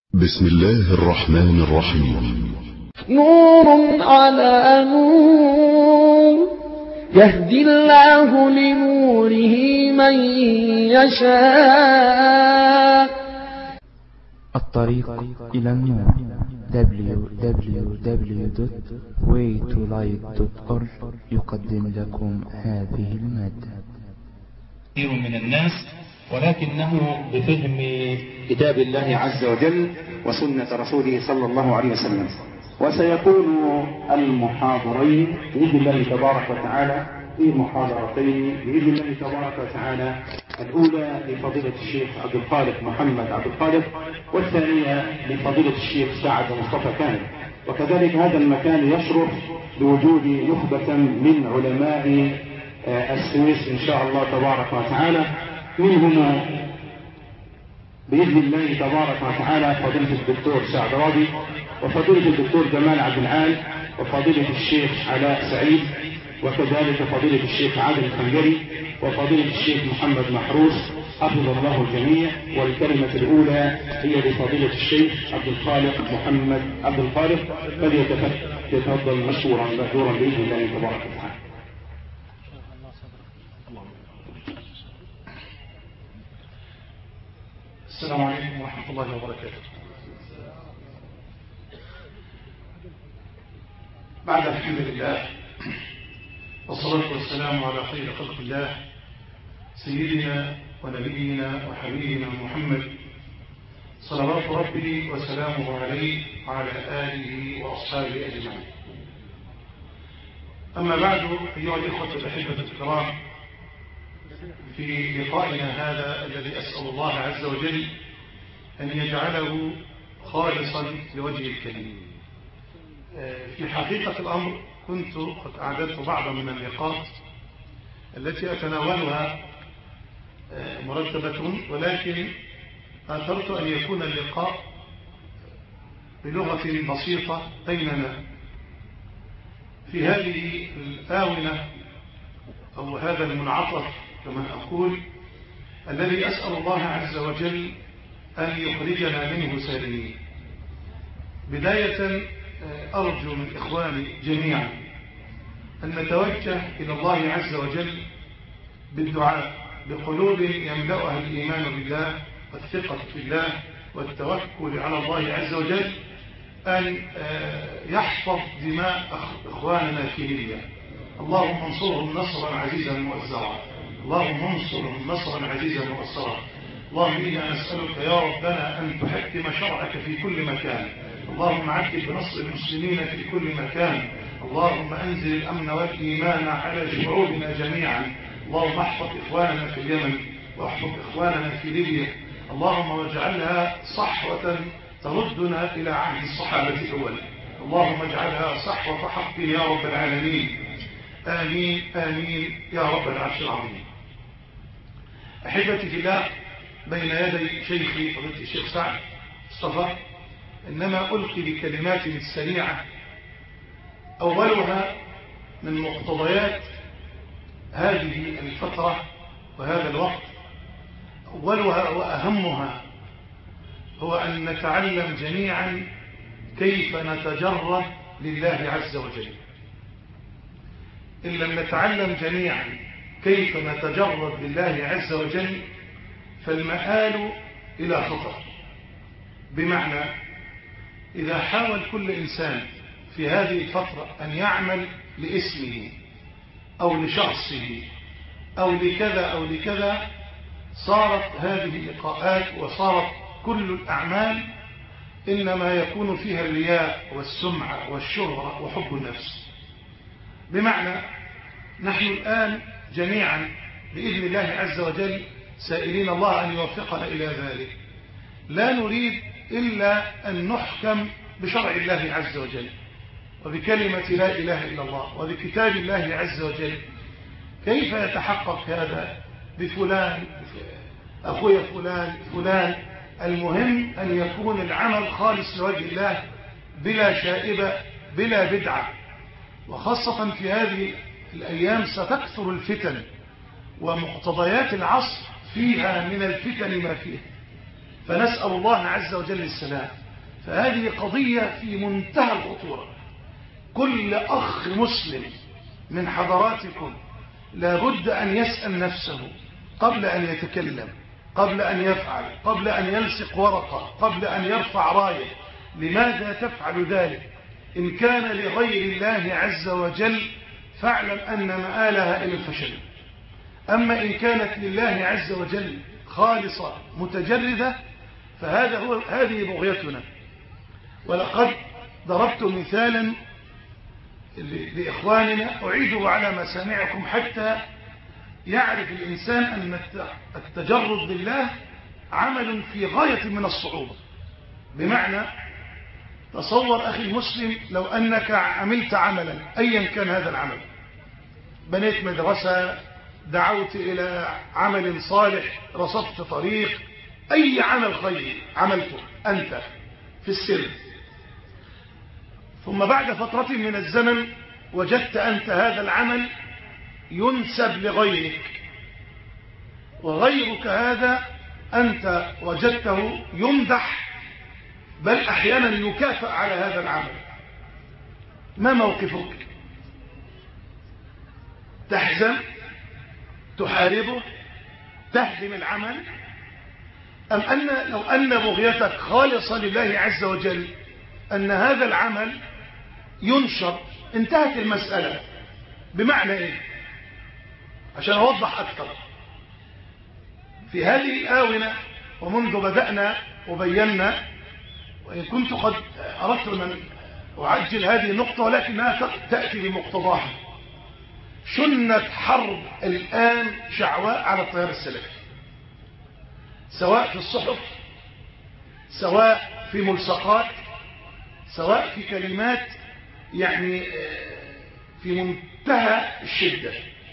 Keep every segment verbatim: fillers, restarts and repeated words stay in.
بسم الله الرحمن الرحيم. نور على نور يهدي الله لنوره من يشاء. الطريق إلى النور دبليو دبليو دبليو دوت واي تو لايت دوت أورج يقدم لكم هذه المادة. كثير من الناس ولكنه بفهم كتاب الله عز وجل وسنة رسوله صلى الله عليه وسلم. وسيكون المحاضرين بإذن الله تبارك وتعالى في محاضرتين بإذن الله تبارك وتعالى، الأولى لفضيلة الشيخ عبد الخالق محمد عبد الخالق، والثانية لفضيلة الشيخ سعد مصطفى كامل. وكذلك هذا المكان يشرف بوجود نخبة من علماء السويس إن شاء الله تبارك وتعالى، منهم بإذن الله تبارك وتعالى فضيلة الدكتور سعد راضي، وفضيلة الدكتور جمال عبد العال، وفضيلة الشيخ علاء سعيد، وكذلك فضيلة الشيخ عادل الخنجري، وفضيلة الشيخ محمد محروس، حفظ الله الجميع. والكلمة الأولى هي لفضيلة الشيخ عبد الخالق محمد عبد الخالق، فليتفضل مشكورا مأجورا بإذن الله تبارك وتعالى. السلام عليكم ورحمة الله وبركاته. بعد الحمد لله والصلاة والسلام على خير خلق الله سيدنا ونبينا وحبيبنا محمد صلوات ربي وسلامه عليه وعلى آله وأصحابه أجمعين. أما بعد، أيها الإخوة الأحبة الكرام، في لقائنا هذا الذي أسأل الله عز وجل أن يجعله خالصا لوجه الكريم، في حقيقة الأمر كنت قد أعددت بعضا من النقاط التي أتناولها مرتبة، ولكن آثرت أن يكون اللقاء بلغة بسيطة بيننا في هذه الآونة أو هذا المنعطف كما أقول، الذي أسأل الله عز وجل أن يخرجنا منه سالمين. بداية أرجو من إخواني جميعا أن نتوجه إلى الله عز وجل بالدعاء بقلوب يملأها الإيمان بالله والثقة في الله والتوكل على الله عز وجل، أن يحفظ دماء إخواننا في ليبيا. اللهم انصرهم نصرا عزيزا مؤزرا، اللهم انصرهم نصرا عزيزا مؤزرا. اللهم إنا نسألك يا ربنا أن تحكم شرعك في كل مكان، اللهم عجل بنصر المسلمين في كل مكان، اللهم أنزل الأمن والإيمان على شعوبنا جميعا، اللهم احفظ إخواننا في اليمن واحفظ إخواننا في ليبيا، اللهم واجعلها صحوة تردنا إلى عهد الصحابة أولا، اللهم اجعلها صحوة حق يا رب العالمين. آمين آمين يا رب العرش العظيم. أحبتي في الله، بين يدي شيخي فضيلة الشيخ سعد مصطفى إنما ألقي بكلمات سريعة، أولها من مقتضيات هذه الفترة وهذا الوقت، أولها وأهمها هو أن نتعلم جميعا كيف نتجرد لله عز وجل. إن لم نتعلم جميعا كيف نتجرد لله عز وجل فالمآل إلى خطر. بمعنى إذا حاول كل إنسان في هذه الفترة أن يعمل لاسمه أو لشخصه أو لكذا أو لكذا، صارت هذه اللقاءات وصارت كل الأعمال إنما يكون فيها الرياء والسمعة والشهرة وحب النفس. بمعنى نحن الآن جميعا بإذن الله عز وجل سائلين الله أن يوفقنا إلى ذلك، لا نريد إلا أن نحكم بشرع الله عز وجل وبكلمة لا إله إلا الله وبكتاب الله عز وجل. كيف يتحقق هذا؟ بفلان أخويا فلان فلان. المهم أن يكون العمل خالص لوجه الله بلا شائبة بلا بدعة، وخاصة في هذه الأيام ستكثر الفتن ومقتضيات العصر فيها من الفتن ما فيها، فنسأل الله عز وجل السلام. فهذه قضية في منتهى الخطورة. كل أخ مسلم من حضراتكم لابد أن يسأل نفسه قبل أن يتكلم، قبل أن يفعل، قبل أن يلصق ورقة، قبل أن يرفع راية، لماذا تفعل ذلك؟ إن كان لغير الله عز وجل فاعلم أن مآلها إلى الفشل. أما إن كانت لله عز وجل خالصة متجردة فهذا هو هذه بغيتنا. ولقد ضربت مثالا لإخواننا أعيده على مسامعكم حتى يعرف الإنسان أن التجرد لله عمل في غاية من الصعوبة. بمعنى تصور أخي المسلم لو أنك عملت عملا أيا كان هذا العمل، بنيت مدرسة، دعوت إلى عمل صالح، رصدت طريق، أي عمل خير عملته أنت في السر، ثم بعد فترة من الزمن وجدت أنت هذا العمل ينسب لغيرك، وغيرك هذا أنت وجدته يمدح بل أحيانا يكافئ على هذا العمل، ما موقفك؟ تحزن؟ تحاربه؟ تهدم العمل؟ أم أن لو أن بغيتك خالصة لله عز وجل أن هذا العمل ينشر انتهت المسألة؟ بمعنى إيه؟ عشان أوضح أكثر، في هذه الآونة ومنذ بدأنا وبينا، وإن كنت قد أردت أن أعجل هذه النقطة ولكنها تأتي بمقتضاها، شنت حرب الآن شعواء على التيار السلفي، سواء في الصحف، سواء في ملصقات، سواء في كلمات، يعني في منتهى الشدة.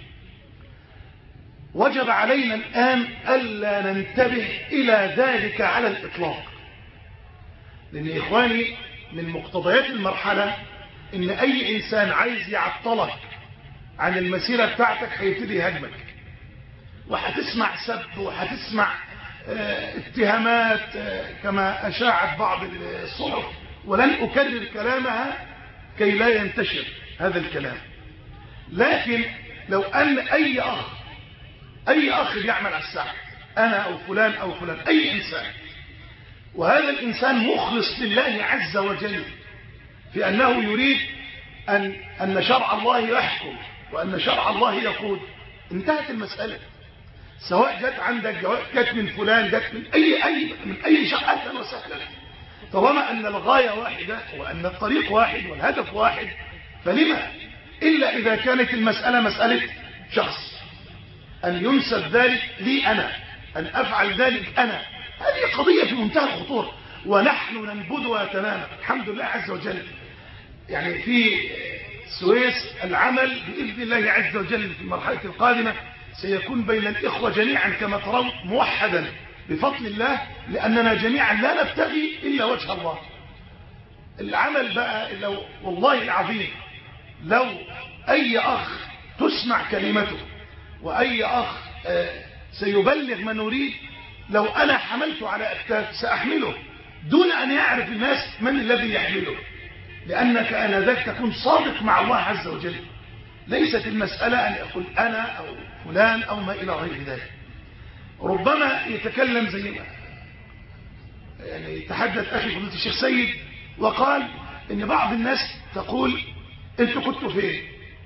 وجب علينا الآن ألا ننتبه إلى ذلك على الإطلاق، لأن إخواني من مقتضيات المرحلة إن أي إنسان عايز يعطلك عن المسيرة بتاعتك هيبتدي يهاجمك، وهتسمع سب، وهتسمع اه اتهامات اه كما أشاعت بعض الصحف، ولن أكرر كلامها كي لا ينتشر هذا الكلام. لكن لو أن أي أخ أي أخ بيعمل على الساحة، أنا أو فلان أو فلان، أي إنسان، وهذا الإنسان مخلص لله عز وجل في أنه يريد أن, أن شرع الله يحكم وأن شرع الله يقود، انتهت المسألة. سواء جت عندك جواب، جت من فلان، جت من أي أي من أي شيء، أهلا وسهلا. طالما أن الغاية واحدة وأن الطريق واحد والهدف واحد، فلما إلا إذا كانت المسألة مسألة شخص، أن ينسب ذلك لي أنا، أن أفعل ذلك أنا، هذه قضية في منتهى الخطورة، ونحن ننبذها تماما الحمد لله عز وجل. يعني في السويس العمل بإذن الله عز وجل في المرحلة القادمة سيكون بين الإخوة جميعا كما ترون موحدا بفضل الله، لأننا جميعا لا نبتغي إلا وجه الله. العمل بقى لو والله العظيم لو أي أخ تسمع كلمته وأي أخ سيبلغ ما نريد، لو أنا حملته على أكتاف سأحمله دون أن يعرف الناس من الذي يحمله، لأنك آنذاك تكون صادق مع الله عز وجل. ليست المسألة أن أقول أنا أو فلان أو ما إلى غير ذلك. ربما يتكلم زي ما يعني تحدث أخي فضيلة الشيخ سيد وقال إن بعض الناس تقول أنتوا كنتوا فين؟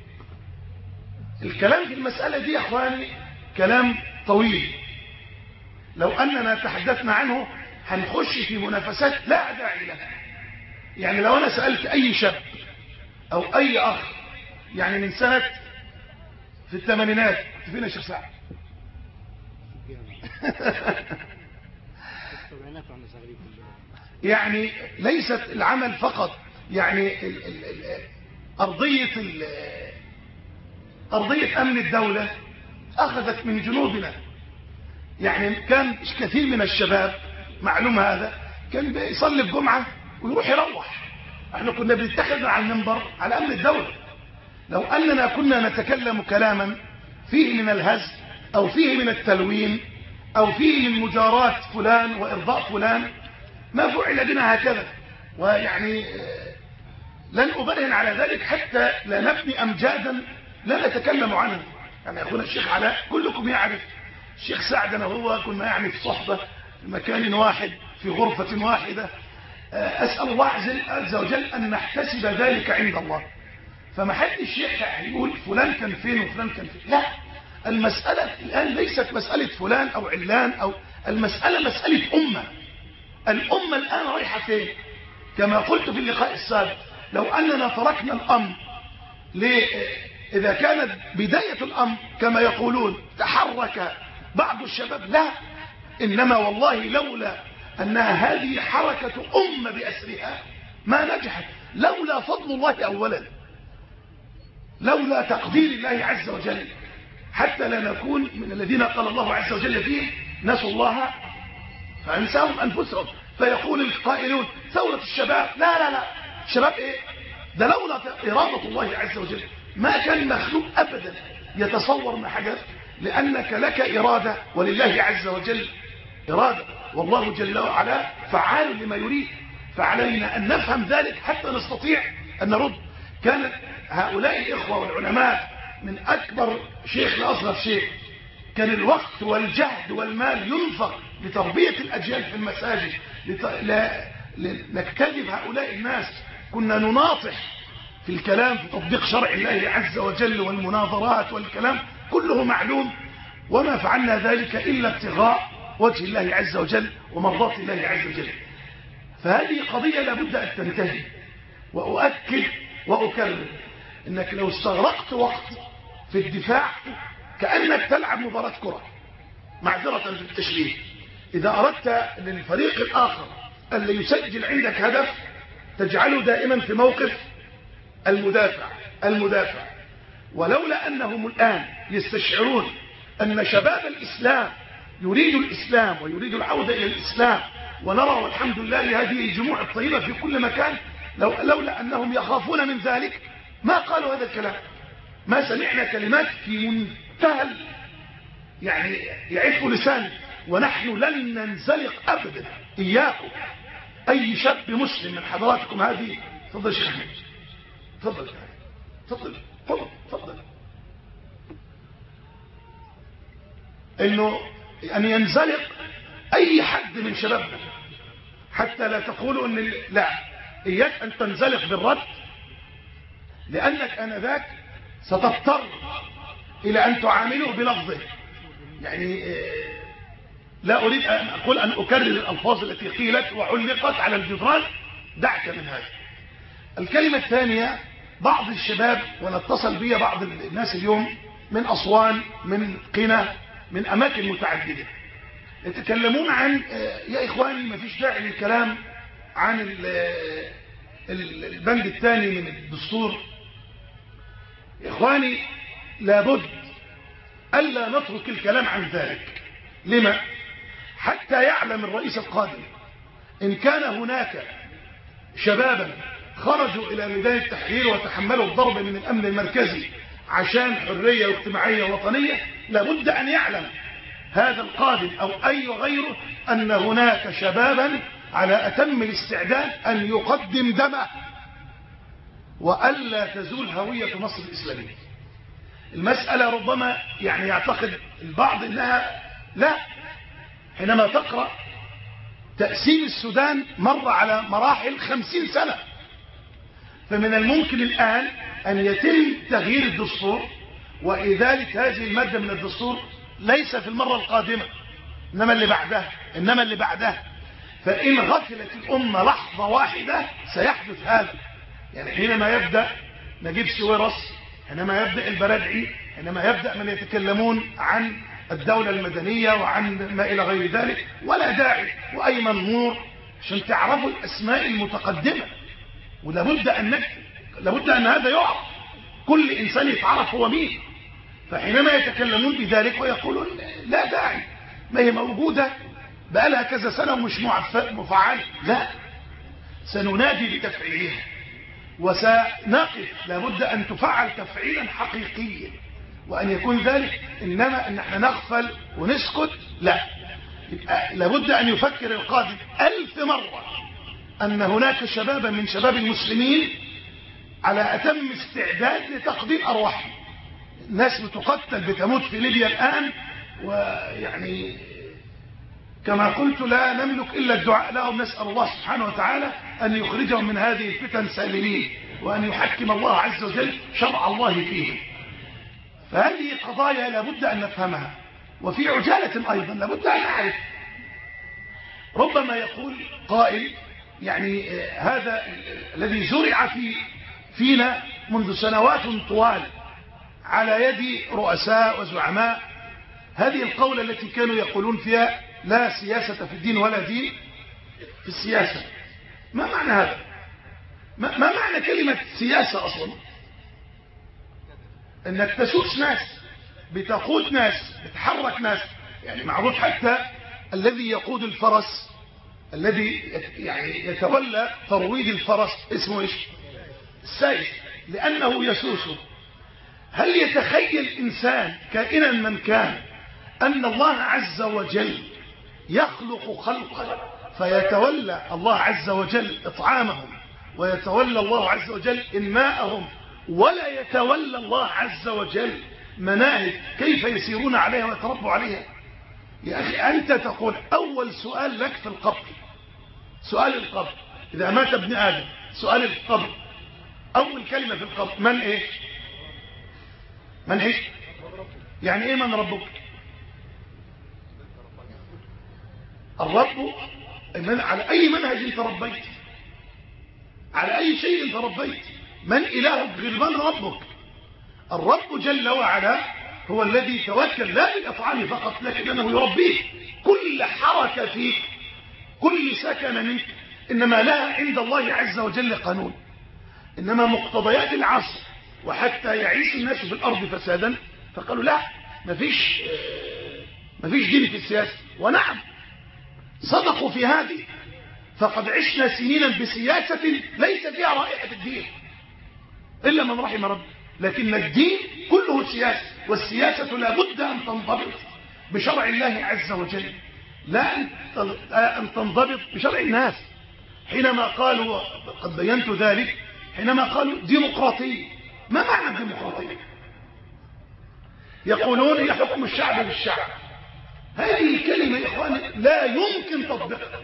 الكلام في المسألة دي يا أخواني كلام طويل، لو أننا تحدثنا عنه هنخش في منافسات لا داعي لها. يعني لو أنا سألت أي شاب أو أي أخ يعني من سنة في الثمانينات، فين يا شيخ سعد؟ يعني ليست العمل فقط، يعني ال ال ال أرضية ال أرضية أمن الدولة أخذت من جنوبنا. يعني كان كثير من الشباب معلوم هذا كان بيصلي الجمعة ويروح يروح، احنا كنا بنتخذ على المنبر على أمن الدولة. لو أننا كنا نتكلم كلاما فيه من الهزل أو فيه من التلوين أو فيه من مجاراة فلان وإرضاء فلان ما فعل بنا هكذا. ويعني لن أبرهن على ذلك حتى لا نبني أمجادا لا نتكلم عنها. يعني أخونا الشيخ علاء كلكم يعرف الشيخ سعد أنا وهو كنا يعني في صحبة في مكان واحد في غرفة واحدة. أسأل الله عز وجل أن نحتسب ذلك عند الله. فما حد الشيخ يقول فلان كان فين وفلان كان فين. لا، المسألة الآن ليست مسألة فلان أو علان، أو المسألة مسألة أمة. الأمة الآن رايحة فين؟ كما قلت في اللقاء السابق، لو أننا تركنا الأمر إذا كانت بداية الأمر كما يقولون تحرك بعض الشباب، لا، إنما والله لولا أنها هذه حركة أمة بأسرها ما نجحت. لولا فضل الله أولا، لولا تقدير الله عز وجل، حتى لا نكون من الذين قال الله عز وجل فيه نسوا الله فأنساهم أنفسهم. فيقول القائلون ثورة الشباب، لا لا لا، الشباب إيه؟ ده لولا إرادة الله عز وجل ما كان مخلوق أبدا يتصور ما حدث، لأنك لك إرادة ولله عز وجل إرادة، والله جل وعلا فعال لما يريد. فعلينا أن نفهم ذلك حتى نستطيع أن نرد. كانت هؤلاء الإخوة والعلماء من أكبر شيخ لأصغر شيخ، كان الوقت والجهد والمال ينفق لتربية الأجيال في المساجد، لت... لا... لنكتذب هؤلاء الناس. كنا نناطح في الكلام في تطبيق شرع الله عز وجل والمناظرات والكلام كله معلوم، وما فعلنا ذلك إلا ابتغاء وجه الله عز وجل ومرضاة الله عز وجل. فهذه قضية لابد أن تنتهي. وأؤكد وأكرر إنك لو استغرقت وقت في الدفاع كأنك تلعب مباراة كرة، معذرة في التشبيه. إذا أردت للفريق الآخر اللي يسجل عندك هدف تجعله دائما في موقف المدافع المدافع ولولا أنهم الآن يستشعرون أن شباب الإسلام يريد الإسلام ويريد العودة إلى الإسلام، ونرى والحمد لله هذه الجموع الطيبة في كل مكان، لو لولا أنهم يخافون من ذلك ما قالوا هذا الكلام. ما سمعنا كلمات في منتهى يعني يعف لساني، ونحن لن ننزلق أبدا. إياكم أي شاب مسلم من حضراتكم هذه. تفضل شيخ أحمد، تفضل تفضل تفضل تفضل إنه أن ينزلق أي حد من شبابنا، حتى لا تقولوا أن لا، إياك أن تنزلق بالرد، لأنك آنذاك ستضطر إلى أن تعامله بلفظه. يعني لا أريد أن أقول أن أكرر الألفاظ التي قيلت وعلقت على الجدران، دعك من هذا. الكلمة الثانية، بعض الشباب ونتصل بي بعض الناس اليوم من أسوان من قنا من أماكن متعددة يتكلمون عن يا إخواني ما فيش داعي للكلام عن البند الثاني من الدستور. إخواني لابد ألا نترك الكلام عن ذلك. لما؟ حتى يعلم الرئيس القادم إن كان هناك شبابا خرجوا إلى ميدان التحرير وتحملوا الضرب من الأمن المركزي عشان حرية واجتماعية وطنية، لابد أن يعلم هذا القادم أو أي غيره أن هناك شبابا على أتم الاستعداد أن يقدم دمه وألا تزول هوية مصر الإسلامية. المسألة ربما يعني يعتقد البعض أنها لا. حينما تقرأ تأسيس السودان مر على مراحل خمسين سنة، فمن الممكن الآن أن يتم تغيير الدستور وإزالة هذه المادة من الدستور ليس في المرة القادمة إنما اللي بعدها إنما اللي بعدها فإن غفلت الأمة لحظة واحدة سيحدث هذا. يعني حينما يبدأ نجيب سويرس، حينما يبدأ البرادعي، حينما يبدأ من يتكلمون عن الدولة المدنية وعن ما إلى غير ذلك، ولا داعي وأيمن نور عشان تعرفوا الأسماء المتقدمة. ولابد أن نكتب، لابد أن هذا يعرف، كل إنسان يتعرف هو مين. فحينما يتكلمون بذلك ويقولون لا داعي، ما هي موجودة بقالها كذا سنة ومش مفعلة، لا، سننادي بتفعيلها وسنقف، لابد أن تفعل تفعيلا حقيقيا، وأن يكون ذلك. إنما أن احنا نغفل ونسكت لا. لابد أن يفكر القادم ألف مرة أن هناك شبابا من شباب المسلمين على أتم استعداد لتقديم أرواحهم. ناس بتقتل بتموت في ليبيا الآن، ويعني كما قلت لا نملك إلا الدعاء لهم، نسأل الله سبحانه وتعالى أن يخرجهم من هذه الفتن سالمين، وأن يحكم الله عز وجل شرع الله فيهم. فهذه قضايا لابد أن نفهمها. وفي عجالة أيضا لابد أن نعرف، ربما يقول قائل يعني هذا الذي زرع في فينا منذ سنوات طوال على يد رؤساء وزعماء، هذه القولة التي كانوا يقولون فيها لا سياسة في الدين ولا دين في السياسة. ما معنى هذا؟ ما معنى كلمة سياسة أصلا؟ انك تسوس ناس، بتقود ناس، بتحرك ناس. يعني معروف حتى الذي يقود الفرس، الذي يعني يتولى ترويض الفرس اسمه ايش؟ السائس، لأنه يسوسه. هل يتخيل إنسان كائنا من كان أن الله عز وجل يخلق خلقا فيتولى الله عز وجل إطعامهم، ويتولى الله عز وجل إنماءهم، ولا يتولى الله عز وجل مناهج كيف يسيرون عليها ويتربوا عليها؟ يا أخي أنت تقول أول سؤال لك في القبر، سؤال القبر إذا مات ابن آدم، سؤال القبر أول كلمة في القبر من إيه؟ من إيه؟ يعني إيه من ربك؟ الرب من على أي منهج أنت ربيت؟ على أي شيء أنت ربيت؟ من إلهك غير من ربك؟ الرب جل وعلا هو الذي توكل لا بالإطعام فقط، لكنه يربيك. كل حركة فيك، كل سكن منك إنما لها عند الله عز وجل قانون. إنما مقتضيات العصر وحتى يعيش الناس في الأرض فسادا فقالوا لا، مفيش مفيش دين في السياسة. ونعم صدقوا في هذه، فقد عشنا سنينا بسياسة ليس فيها رائحة الدين إلا من رحم رب. لكن الدين كله سياسة، والسياسة لا بد أن تنضبط بشرع الله عز وجل، لا أن تنضبط بشرع الناس. حينما قالوا، قد بينت ذلك، حينما قالوا ديمقراطية، ما معنى الديمقراطية؟ يقولون هي حكم الشعب بالشعب. هذه الكلمة يا إخواني لا يمكن تطبيقها.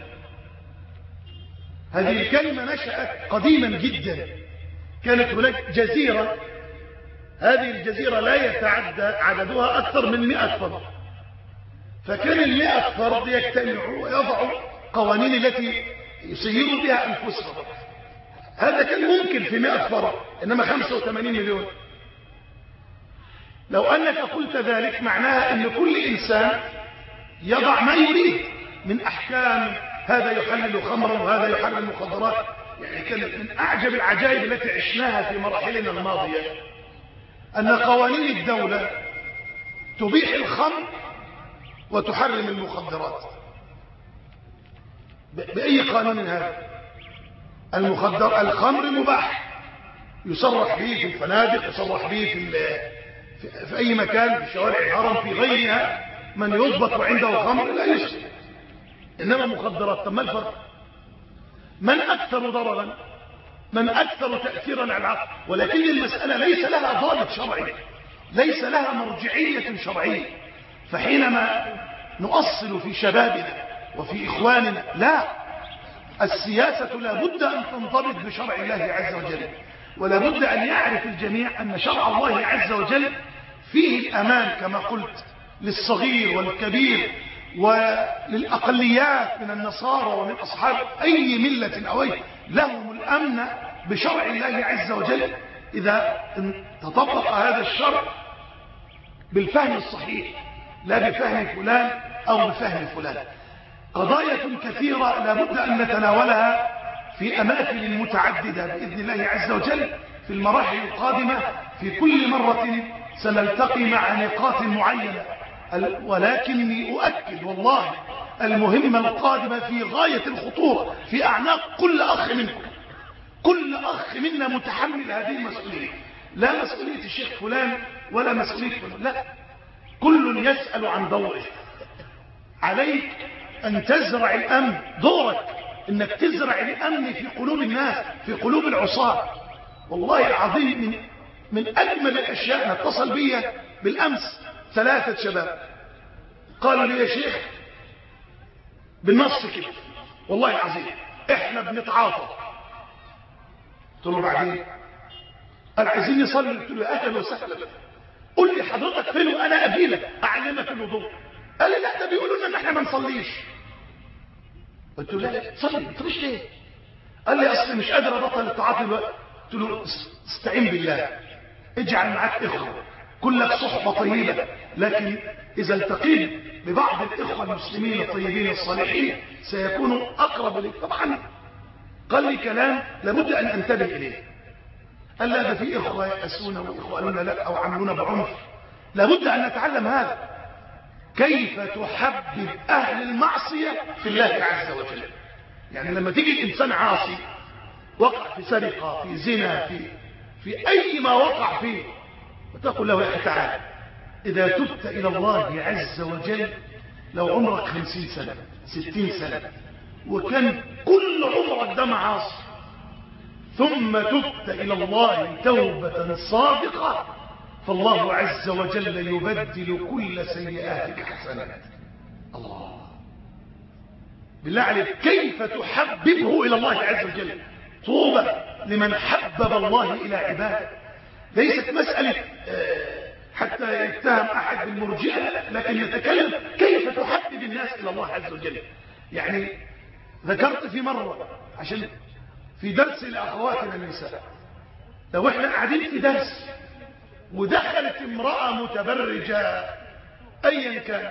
هذه الكلمة نشأت قديما جدا، كانت هناك جزيرة، هذه الجزيرة لا يتعدى عددها أكثر من مئة فرد، فكان المئة فرد يجتمعوا ويضعوا قوانين التي يسيروا بها أنفسهم. هذا كان ممكن في مئة فرد، إنما خمسة وثمانين مليون. لو أنك قلت ذلك معناها أن كل إنسان يضع ما يريد من أحكام، هذا يحلل خمرا وهذا يحرم المخدرات. يعني كانت من أعجب العجائب التي عشناها في مراحلنا الماضية أن قوانين الدولة تبيح الخمر وتحرم المخدرات. بأي قانون هذا؟ المخدر الخمر مباح، يصرح به في الفنادق، يصرح به في, في, في أي مكان، في شوارع الحرم، في غيرها، من يضبط عنده خمر لا يشرب. إنما مخدرات، طب ما الفرق؟ من أكثر ضررا؟ من أكثر تأثيرا على العقل؟ ولكن المسألة ليس لها ضابط شرعي، ليس لها مرجعية شرعية. فحينما نؤصل في شبابنا وفي إخواننا، لا، السياسة لا بد أن تنضبط بشرع الله عز وجل، ولا بد أن يعرف الجميع أن شرع الله عز وجل فيه الأمان كما قلت للصغير والكبير وللأقليات من النصارى ومن أصحاب أي ملة أو أي، لهم الأمن بشرع الله عز وجل إذا تطبق هذا الشرع بالفهم الصحيح، لا بفهم فلان أو بفهم فلان. قضايا كثيرة لا بد أن نتناولها في أماكن متعددة بإذن الله عز وجل في المراحل القادمة. في كل مرة سنلتقي مع نقاط معينة، ولكني أؤكد والله المهمة القادمة في غاية الخطورة في أعناق كل أخ منكم. كل أخ منا متحمل هذه المسؤولية، لا مسؤولية الشيخ فلان ولا مسؤولية فلان، لا، كل يسأل عن دوره. عليك أن تزرع الأمن، دورك أنك تزرع الأمن في قلوب الناس، في قلوب العصاة. والله العظيم من, من أجمل الأشياء، اتصل بي بالأمس ثلاثة شباب قالوا لي يا شيخ بالنص كده والله العظيم احنا بنتعاطى. قلت له بعدين؟ قال عايزين نصلي. قلت له اهلا وسهلا، قل لي حضرتك فين وانا اجي لك اعلمك الوضوء. قال لي لا ده بيقولوا لنا ان احنا ما نصليش. قلت له لا صلي، ما تصليش ليه؟ قال لي اصل مش قادر ابطل التعاطي دلوقتي. قلت له استعين بالله، اجعل معاك اخوه كلك صحبه طيبه، لكن اذا التقيت ببعض الاخوه المسلمين الطيبين الصالحين سيكون اقرب لك. طبعا قال لي كلام لابد ان انتبه اليه. قال لا ده في اخوه يأسون واخوه قالوا لا او عملونا بعنف. لابد ان نتعلم هذا، كيف تحبب اهل المعصيه في الله عز وجل. يعني لما تيجي الانسان عاصي وقع في سرقه، في زنا، في في اي ما وقع فيه، وتقول له يا اخي تعالى اذا تبت الى الله عز وجل لو عمرك خمسين سنه ستين سنه وكان كل عمرك ده معاصي، ثم تبت إلى الله توبة صادقة، فالله عز وجل يبدل كل سيئاتك حسنات. الله بالله عليك كيف تحببه إلى الله عز وجل. طوبى لمن حبب الله إلى عباده. ليست مسألة حتى يتهم أحد بالمرجئة، لكن نتكلم كيف تحبب الناس إلى الله عز وجل. يعني ذكرت في مرة عشان في درس لأخواتنا النساء، لو احنا قاعدين في درس ودخلت امرأة متبرجة ايا كان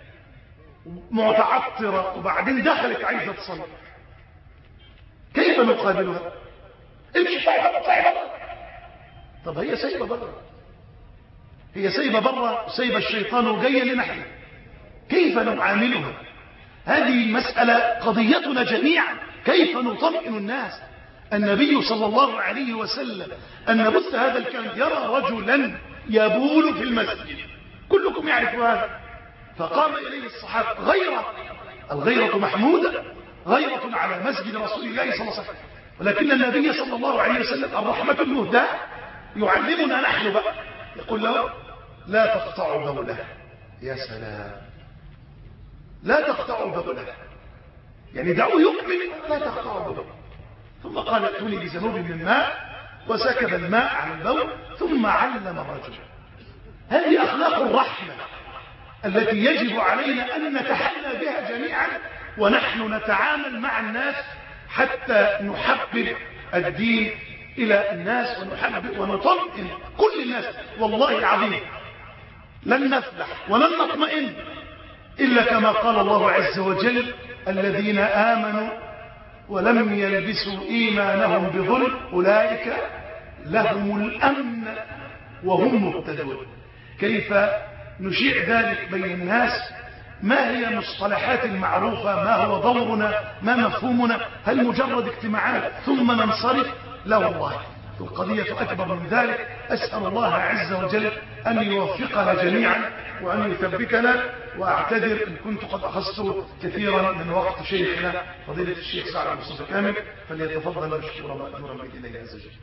متعطرة وبعدين دخلت عايزة تصلي، كيف نقابلها؟ امشي طيب طيب. طب هي سايبة بره، هي سايبة بره وسايبة الشيطان وجاية لنا احنا، كيف نعاملها؟ هذه المسألة قضيتنا جميعا، كيف نطمئن الناس. النبي صلى الله عليه وسلم أن نبث هذا الكلام، يرى رجلا يبول في المسجد، كلكم يعرف هذا، فقام إليه الصحابة غيرة، الغيرة محمودة، غيرة على مسجد رسول الله صلى الله عليه وسلم، ولكن النبي صلى الله عليه وسلم الرحمة المهداة يعلمنا نحن بقى، يقول له لا تقطعوا بوله. يا سلام، لا تقطعوا بوله، يعني دعوه يكمل، لا تقطعوا بوله. ثم قال ائتوني بذنوب من ماء وسكب الماء على البول ثم علم الرجل. هذه أخلاق الرحمة التي يجب علينا أن نتحلى بها جميعا ونحن نتعامل مع الناس حتى نحبب الدين إلى الناس ونحبب ونطمئن كل الناس. والله العظيم لن نفلح ولن نطمئن إلا كما قال الله عز وجل الذين آمنوا ولم يلبسوا إيمانهم بظلم أولئك لهم الأمن وهم مهتدون. كيف نشيع ذلك بين الناس؟ ما هي المصطلحات المعروفة؟ ما هو دورنا؟ ما مفهومنا؟ هل مجرد اجتماعات ثم ننصرف؟ لا والله، القضية أكبر من ذلك. أسأل الله عز وجل أن يوفقنا جميعا وأن يثبتنا. وأعتذر إن كنت قد أخذت كثيرا من وقت شيخنا فضيلة الشيخ سعد مصطفى كامل، فليتفضل مشكورا مأجورا بإذن الله عز وجل.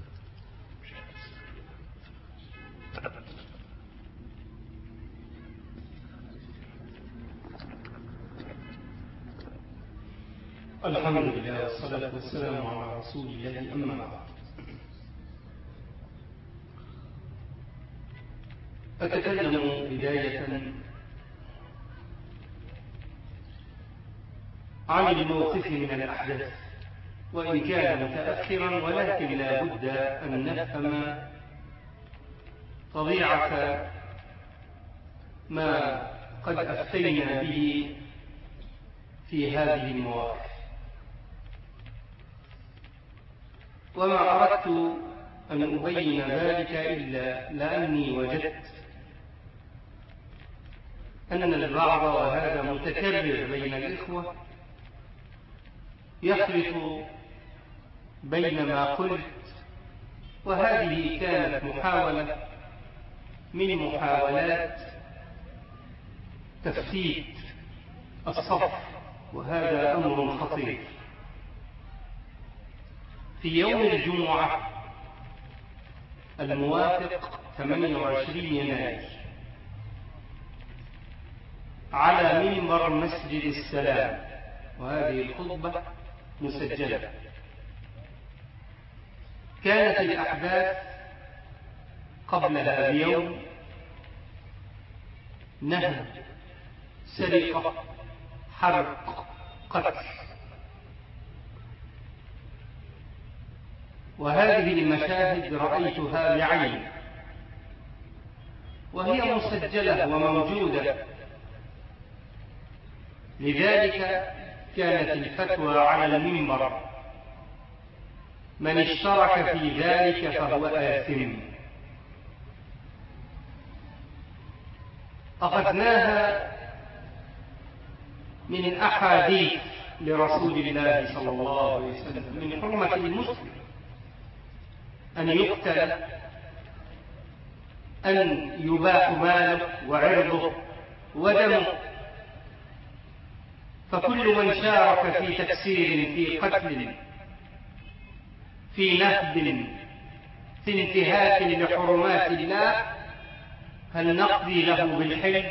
الحمد لله والصلاة والسلام على رسول الله، أما بعد. أتكلم بداية عن الموقف من الأحداث، وإن كان متأخرا، ولكن لا بد أن نفهم طبيعة ما قد أفتينا به في هذه المواقف. وما أردت أن أبين ذلك إلا لأني وجدت أن البعض، وهذا متكرر بين الإخوة، يخلط بين ما قلت، وهذه كانت محاولة من محاولات تفتيت الصف وهذا أمر خطير. في يوم الجمعة الموافق ثمانية وعشرين يناير على منبر مسجد السلام، وهذه الخطبة مسجلة، كانت الأحداث قبلها بيوم نهب، سرقة، حرق، قتل، وهذه المشاهد رأيتها بعيني وهي مسجلة وموجودة. لذلك كانت الفتوى على المنبر: من اشترك في ذلك فهو آثم. أخذناها من أحاديث لرسول الله صلى الله عليه وسلم من حرمة المسلم أن يقتل، أن يباح ماله وعرضه ودمه. فكل من شارك في تكسير، في قتل، في نهب، في انتهاك لحرمات الله، هل نقضي له بالحلف؟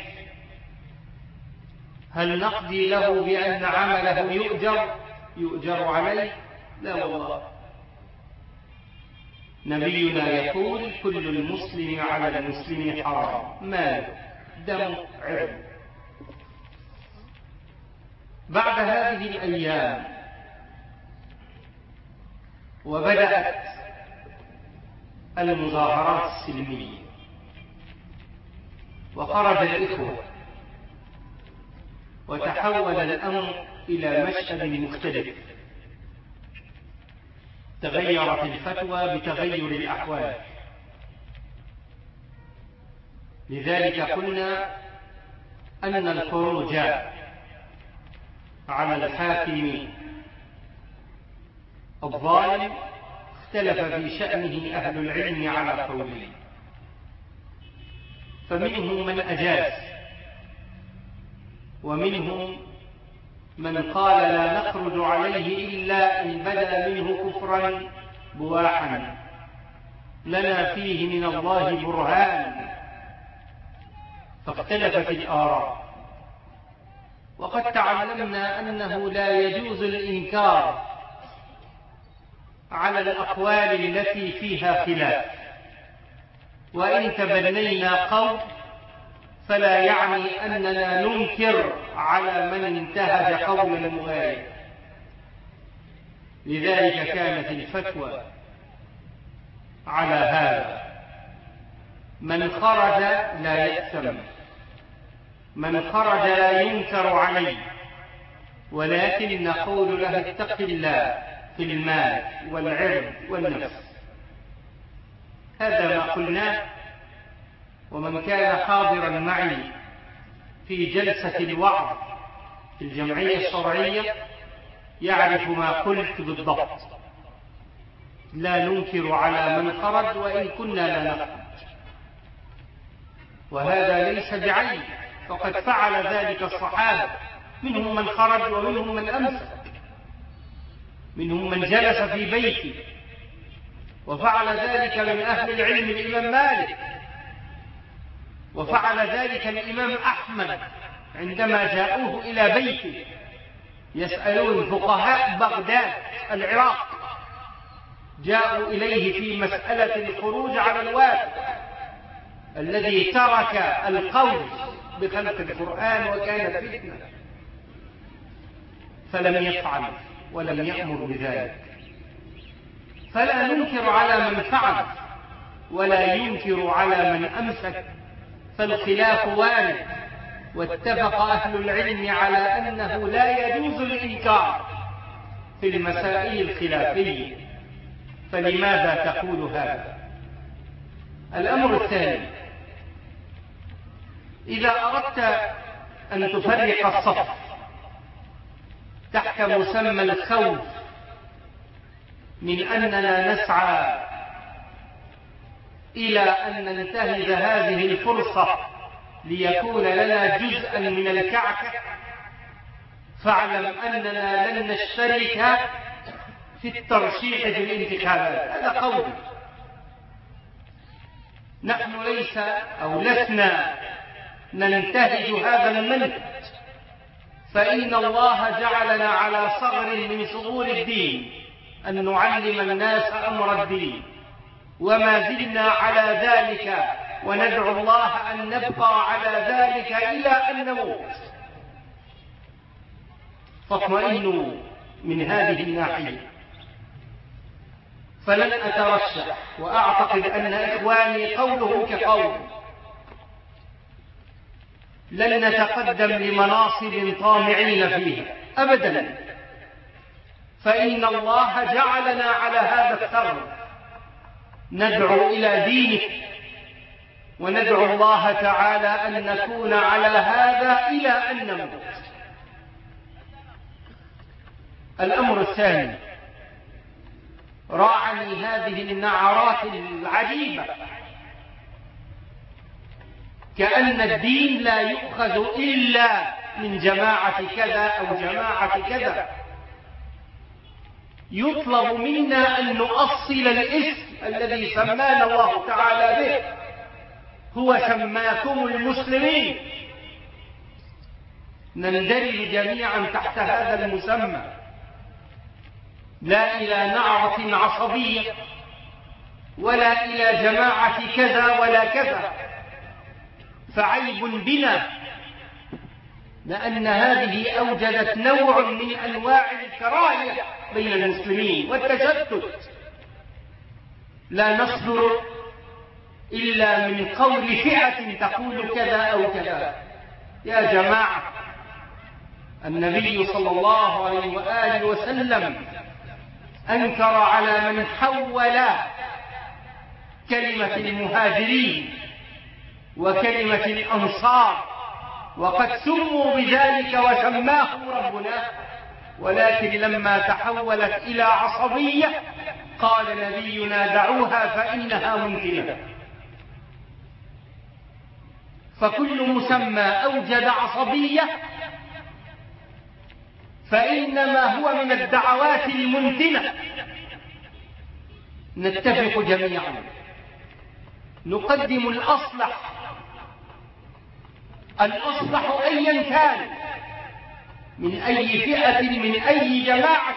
هل نقضي له بأن عمله يؤجر يؤجر عليه؟ لا والله. نبينا يقول: كل المسلم على المسلم حرام، ماله، دم، عرض. بعد هذه الأيام وبدأت المظاهرات السلمية، وخرج الإخوة، وتحول الأمر إلى مشهد مختلف. تغيرت الفتوى بتغير الأحوال. لذلك قلنا أن الخروج على الحاكم الظالم اختلف في شأنه أهل العلم على قولين، فمنهم من أجاز، ومنهم من قال لا نخرج عليه إلا إن بدا منه كفرا بواحا لنا فيه من الله برهان. فاختلفت الآراء. وقد تعلمنا أنه لا يجوز الإنكار على الأقوال التي فيها خلاف، وإن تبنينا قول فلا يعني أننا ننكر على من انتهج قول المغاير. لذلك كانت الفتوى على هذا: من خرج لا يأثم، من خرج لا ينكر عليه، ولكن نقول له اتق الله في المال والعرض والنفس. هذا ما قلناه. ومن كان حاضرا معي في جلسة الوعظ في الجمعية الشرعية يعرف ما قلت بالضبط: لا ننكر على من خرج وإن كنا لا نخرج. وهذا ليس بعيب، فقد فعل ذلك الصحابة، منهم من خرج ومنهم من أمسك، منهم من جلس في بيته، وفعل ذلك من أهل العلم الإمام مالك، وفعل ذلك الإمام أحمد عندما جاءوه إلى بيته يسألون فقهاء بغداد العراق، جاءوا إليه في مسألة الخروج على الوافد الذي ترك القول بخلق القرآن وكان فتنة، فلم يفعل ولم يأمر بذلك. فلا ننكر على من فعل ولا ينكر على من أمسك، فالخلاف وارد، واتفق أهل العلم على أنه لا يجوز الإنكار في المسائل الخلافية. فلماذا تقول هذا؟ الأمر الثاني: إذا أردت أن تفرق الصف تحت مسمى الخوف من أننا نسعى إلى أن ننتهز هذه الفرصة ليكون لنا جزءا من الكعكة، فاعلم أننا لن نشترك في الترشيح في الانتخابات. هذا قولي. نحن ليس أو لسنا ننتهج هذا المنهج، فإن الله جعلنا على صغر من صغور الدين أن نعلم الناس أمر الدين، وما زلنا على ذلك، وندعو الله أن نبقى على ذلك إلى أن نموت. فاطمئنوا من هذه الناحية. فلن أترشح، وأعتقد أن إخواني قولهم كقول. لن نتقدم لمناصب طامعين فيها أبدا، فإن الله جعلنا على هذا الثغر ندعو إلى دينه، وندعو الله تعالى أن نكون على هذا إلى أن نموت. الأمر الثاني، راعني هذه النعرات العجيبة، كأن الدين لا يؤخذ إلا من جماعة كذا أو جماعة كذا. يطلب منا أن نؤصل الاسم الذي سمانا الله تعالى به. هو سماكم المسلمين، نندرج جميعا تحت هذا المسمى، لا إلى نعرة عصبية ولا إلى جماعة كذا ولا كذا. فعيب بنا، لأن هذه أوجدت نوع من أنواع الكراهية بين المسلمين والتشتت. لا نصدر إلا من قول فئة تقول كذا أو كذا. يا جماعة، النبي صلى الله عليه وآله وسلم أنكر على من حول كلمة المهاجرين وكلمة الأنصار، وقد سموا بذلك وسماهم ربنا، ولكن لما تحولت إلى عصبية قال نبينا دعوها فإنها منتنة. فكل مسمى أوجد عصبية فإنما هو من الدعوات المنتنة. نتفق جميعا، نقدم الأصلح، الأصلح أيا كان، من أي فئة من أي جماعة،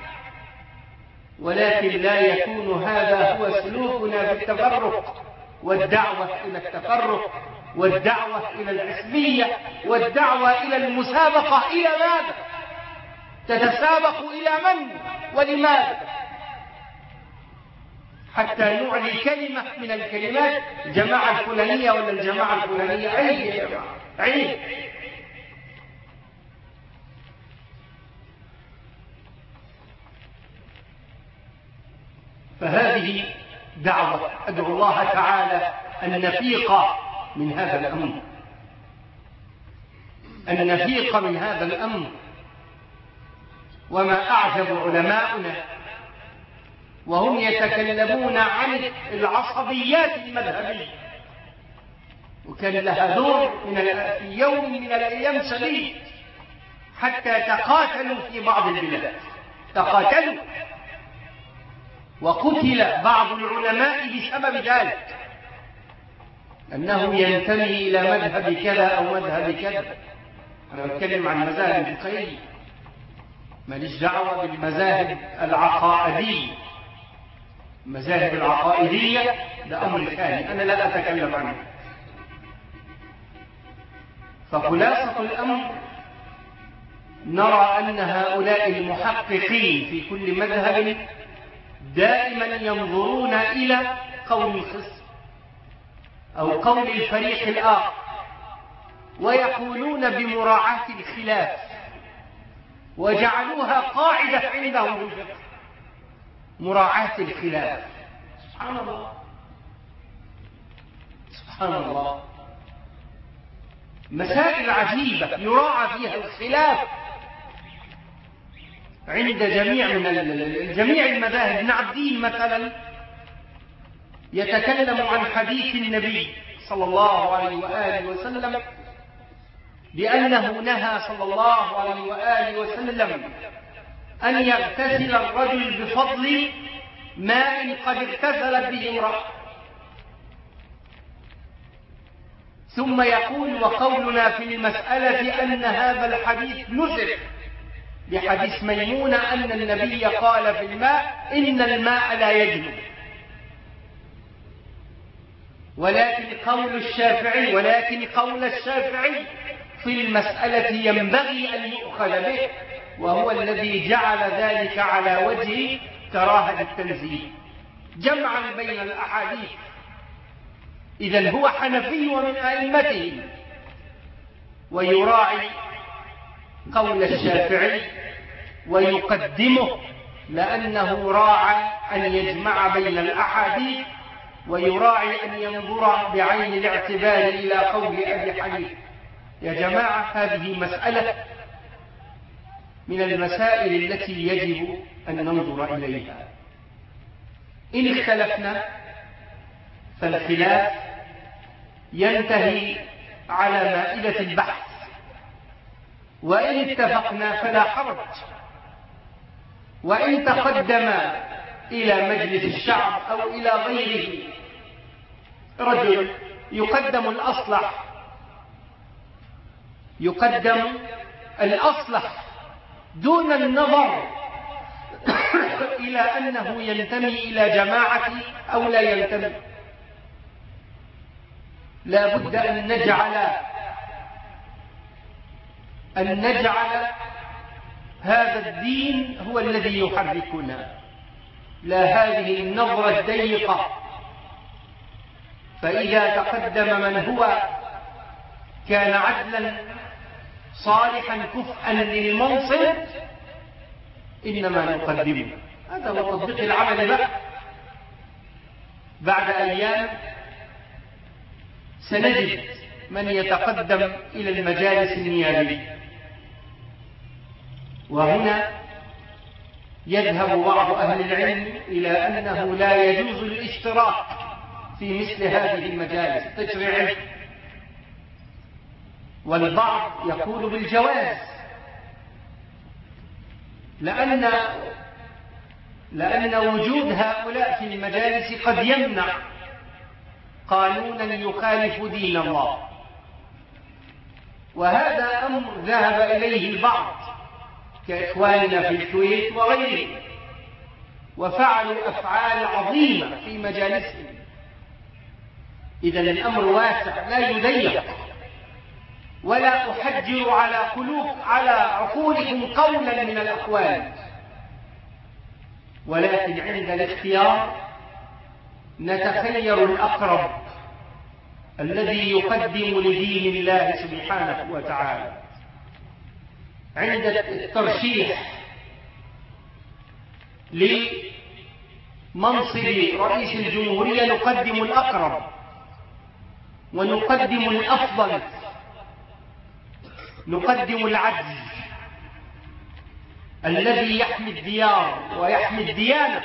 ولكن لا يكون هذا هو سلوكنا بالتفرق والدعوة إلى التفرق والدعوة إلى الحزبية والدعوة إلى المسابقة. إلى ماذا؟ تتسابق إلى من ولماذا؟ حتى نعلي كلمة من الكلمات، الجماعة الفلانية ولا الجماعة الفلانية. عيب يا جماعة، عيب. فهذه دعوة أدعو الله تعالى أن نفيق من هذا الأمر، أن نفيق من هذا الأمر. وما أعجب علماؤنا وهم يتكلمون عن العصبيات المذهبية، وكان لها دور من في يوم من الأيام شديد، حتى تقاتلوا في بعض البلاد، تقاتلوا وقتل بعض العلماء بسبب ذلك، أنه ينتمي إلى مذهب كذا أو مذهب كذا. أنا بتكلم عن مذاهب الفقهية، ماليش دعوة بالمذاهب العقائدية. المذاهب العقائدية ده أمر ثاني، أنا لا أتكلم عنه. فخلاصة الأمر، نرى أن هؤلاء المحققين في كل مذهب دائما ينظرون إلى قول الخصم أو قول الفريق الآخر، ويقولون بمراعاة الخلاف، وجعلوها قاعدة عندهم في الفقه، مراعاة الخلاف. سبحان الله، سبحان الله، مسائل عجيبة يراعى فيها الخلاف عند جميع من جميع المذاهب. ابن عبدين مثلا يتكلم عن حديث النبي صلى الله عليه وآله وسلم بأنه نهى صلى الله عليه وآله وسلم أن يغتسل الرجل بفضل ماء قد اغتسلت به امرأة، ثم يقول وقولنا في المسألة أن هذا الحديث نسخ بحديث ميمونة أن النبي قال في الماء إن الماء لا يجنب. ولكن قول الشافعي ولكن قول الشافعي في المسألة ينبغي أن يؤخذ به، وهو الذي جعل ذلك على وجه كراهة التنزيه جمعا بين الأحاديث. إذن هو حنفي ومن أئمته، ويراعي قول الشافعي ويقدمه لأنه راعى أن يجمع بين الأحاديث، ويراعي أن ينظر بعين الاعتبار إلى قول أبي حنيفة. يا جماعة، هذه مسألة من المسائل التي يجب أن ننظر إليها. إن اختلفنا فالخلاف ينتهي على مائدة البحث، وإن اتفقنا فلا حرج. وإن تقدم إلى مجلس الشعب أو إلى غيره رجل يقدم الأصلح يقدم الأصلح دون النظر إلى أنه ينتمي إلى جماعة أو لا ينتمي. لا بد أن نجعل أن نجعل هذا الدين هو الذي يحركنا، لا هذه النظرة الضيقة. فإذا تقدم من هو كان عدلا صالحا كفءا للمنصب إنما نقدمه. هذا هو تطبيق العمل بقى. بعد أيام سنجد من يتقدم إلى المجالس النيابية، وهنا يذهب بعض أهل العلم إلى أنه لا يجوز الاشتراك في مثل هذه المجالس التشريعية، والبعض يقول بالجواز، لأن لأن وجود هؤلاء في المجالس قد يمنع قانونا يخالف دين الله. وهذا أمر ذهب إليه البعض كإخواننا في الكويت وغيره، وفعلوا أفعال عظيمة في مجالسهم. إذن الأمر واسع لا يضيق، ولا أحجر على قلوب على عقولكم قولا من الأقوال، ولكن عند الاختيار نتخير الأقرب الذي يقدم لدين الله سبحانه وتعالى. عند الترشيح لمنصب رئيس الجمهورية نقدم الأقرب ونقدم الأفضل، نقدم العدل الذي يحمي الديار ويحمي الديانة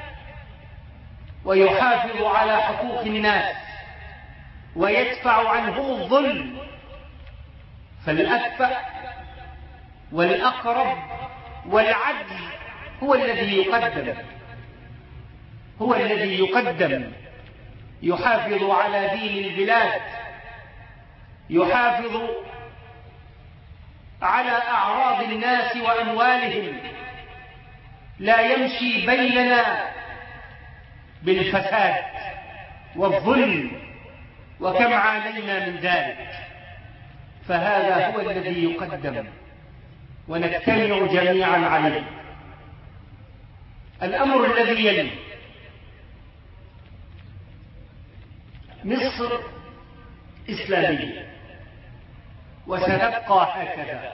ويحافظ على حقوق الناس ويدفع عنهم الظلم. فالأكفأ والأقرب والعدل هو الذي يقدم هو الذي يقدم يحافظ على دين البلاد، يحافظ على أعراض الناس وأموالهم، لا يمشي بيننا بالفساد والظلم، وكم عانينا من ذلك. فهذا هو الذي يقدم ونجتمع جميعا عليه. الأمر الذي يلي: مصر إسلامية وسنبقى هكذا،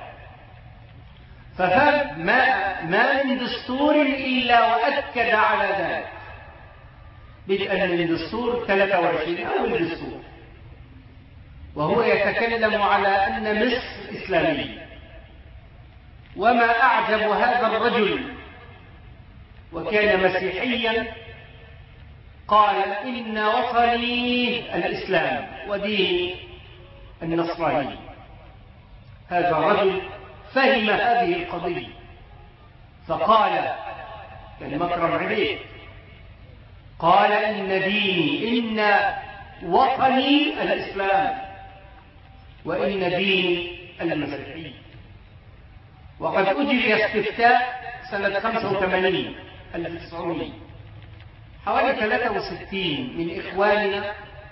فما ما من دستور إلا وأكد على ذلك، بدءا من دستور ثلاثة وعشرين أول دستور، وهو يتكلم على أن مصر إسلامية. وما أعجب هذا الرجل، وكان مسيحيا، قال إن وطني الإسلام وديني النصراني. هذا الرجل فهم هذه القضية فقال كان مكرم عليه، قال إن ديني إن وطني الإسلام وإن ديني المسيحية. وقد أجري استفتاء سنة خمسة وثمانين ألف وتسعمائة، حوالي ثلاثة وستين من إخواننا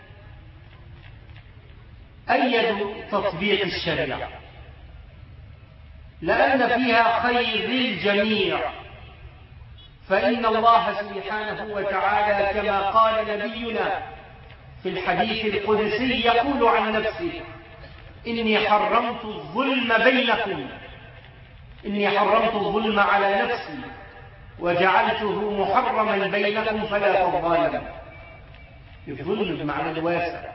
أيدوا تطبيق الشريعة لأن فيها خير للجميع، فإن الله سبحانه وتعالى كما قال نبينا في الحديث القدسي يقول عن نفسه: إني حرمت الظلم بينكم، إني حرمت الظلم على نفسي وجعلته محرما بينكم فلا تظالموا. الظلم بمعنى الواسع،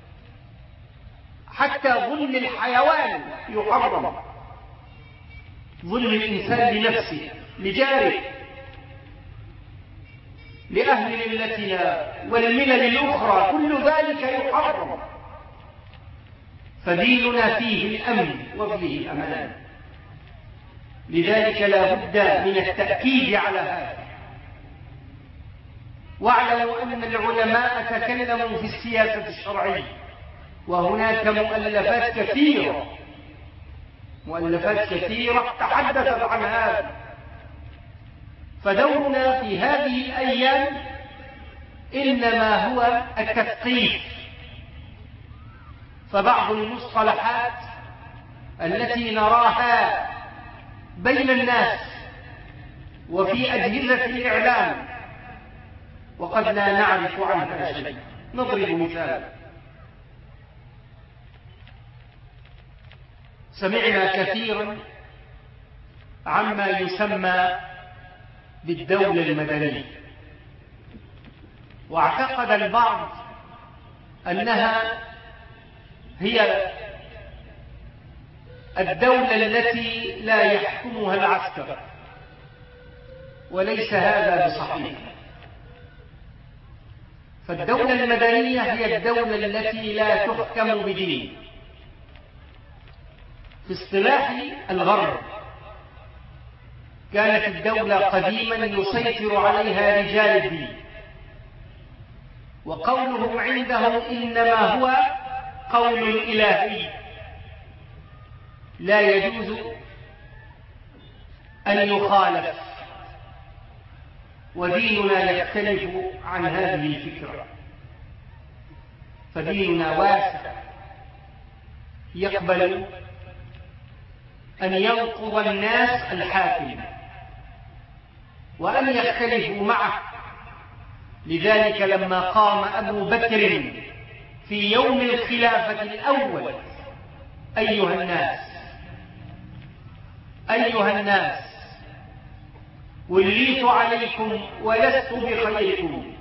حتى ظلم الحيوان يحرم، ظلم الإنسان لنفسه لجاره لأهل ملتنا والملل الأخرى، كل ذلك يحرم. فديننا فيه الأمن وفيه الأمان، لذلك لا بد من التأكيد على هذا. واعلموا أن العلماء تكلموا في السياسة الشرعية، وهناك مؤلفات كثيرة مؤلفات كثيرة تحدثت عن هذا. فدورنا في هذه الأيام إنما هو التثقيف. فبعض المصطلحات التي نراها بين الناس وفي أجهزة الإعلام وقد لا نعرف عنها شيء. نضرب مثال: سمعنا كثيرا عما يسمى بالدولة المدنية، واعتقد البعض أنها هي الدولة التي لا يحكمها العسكر، وليس هذا بصحيح. فالدولة المدنية هي الدولة التي لا تحكم بدين. في اصطلاح الغرب كانت الدولة قديما يسيطر عليها رجال الدين، وقولهم عندهم إنما هو قول إلهي لا يجوز أن يخالف، وديننا يختلف عن هذه الفكرة. فديننا واسع يقبل أن ينقض الناس الحاكم وأن يختلفوا معه. لذلك لما قام أبو بكر في يوم الخلافة الأول: أيها الناس أيها الناس وليت عليكم ولست بخيركم،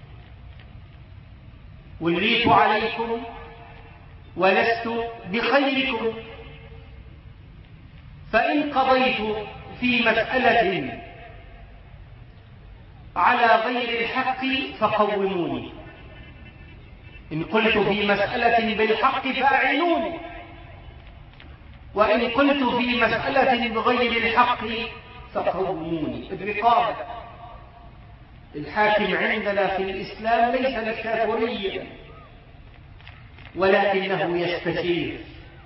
وليت عليكم ولست بخيركم، فإن قضيت في مسألة على غير الحق فقوموني، إن قلت في مسألة بالحق فأعينوني، وإن قلت في مسألة بغير الحق فقوموني. الرقابة. الحاكم عندنا في الإسلام ليس دكتاتوريا، ولكنه يستشير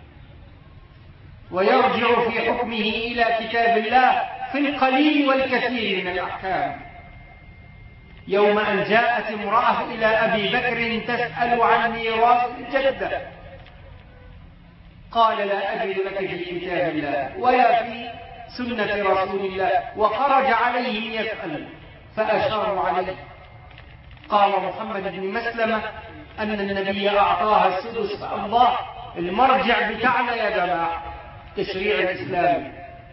ويرجع في حكمه إلى كتاب الله في القليل والكثير من الأحكام. يوم أن جاءت امرأة إلى أبي بكر تسأل عن ميراث الجدة، قال: لا أجد لك في كتاب الله ولا في سنة رسول الله. وخرج عليهم يسأل فأشاروا عليه. قال محمد بن مسلمة أن النبي أعطاها السدس. الله المرجع بتاعنا يا جماعة تشريع الإسلام.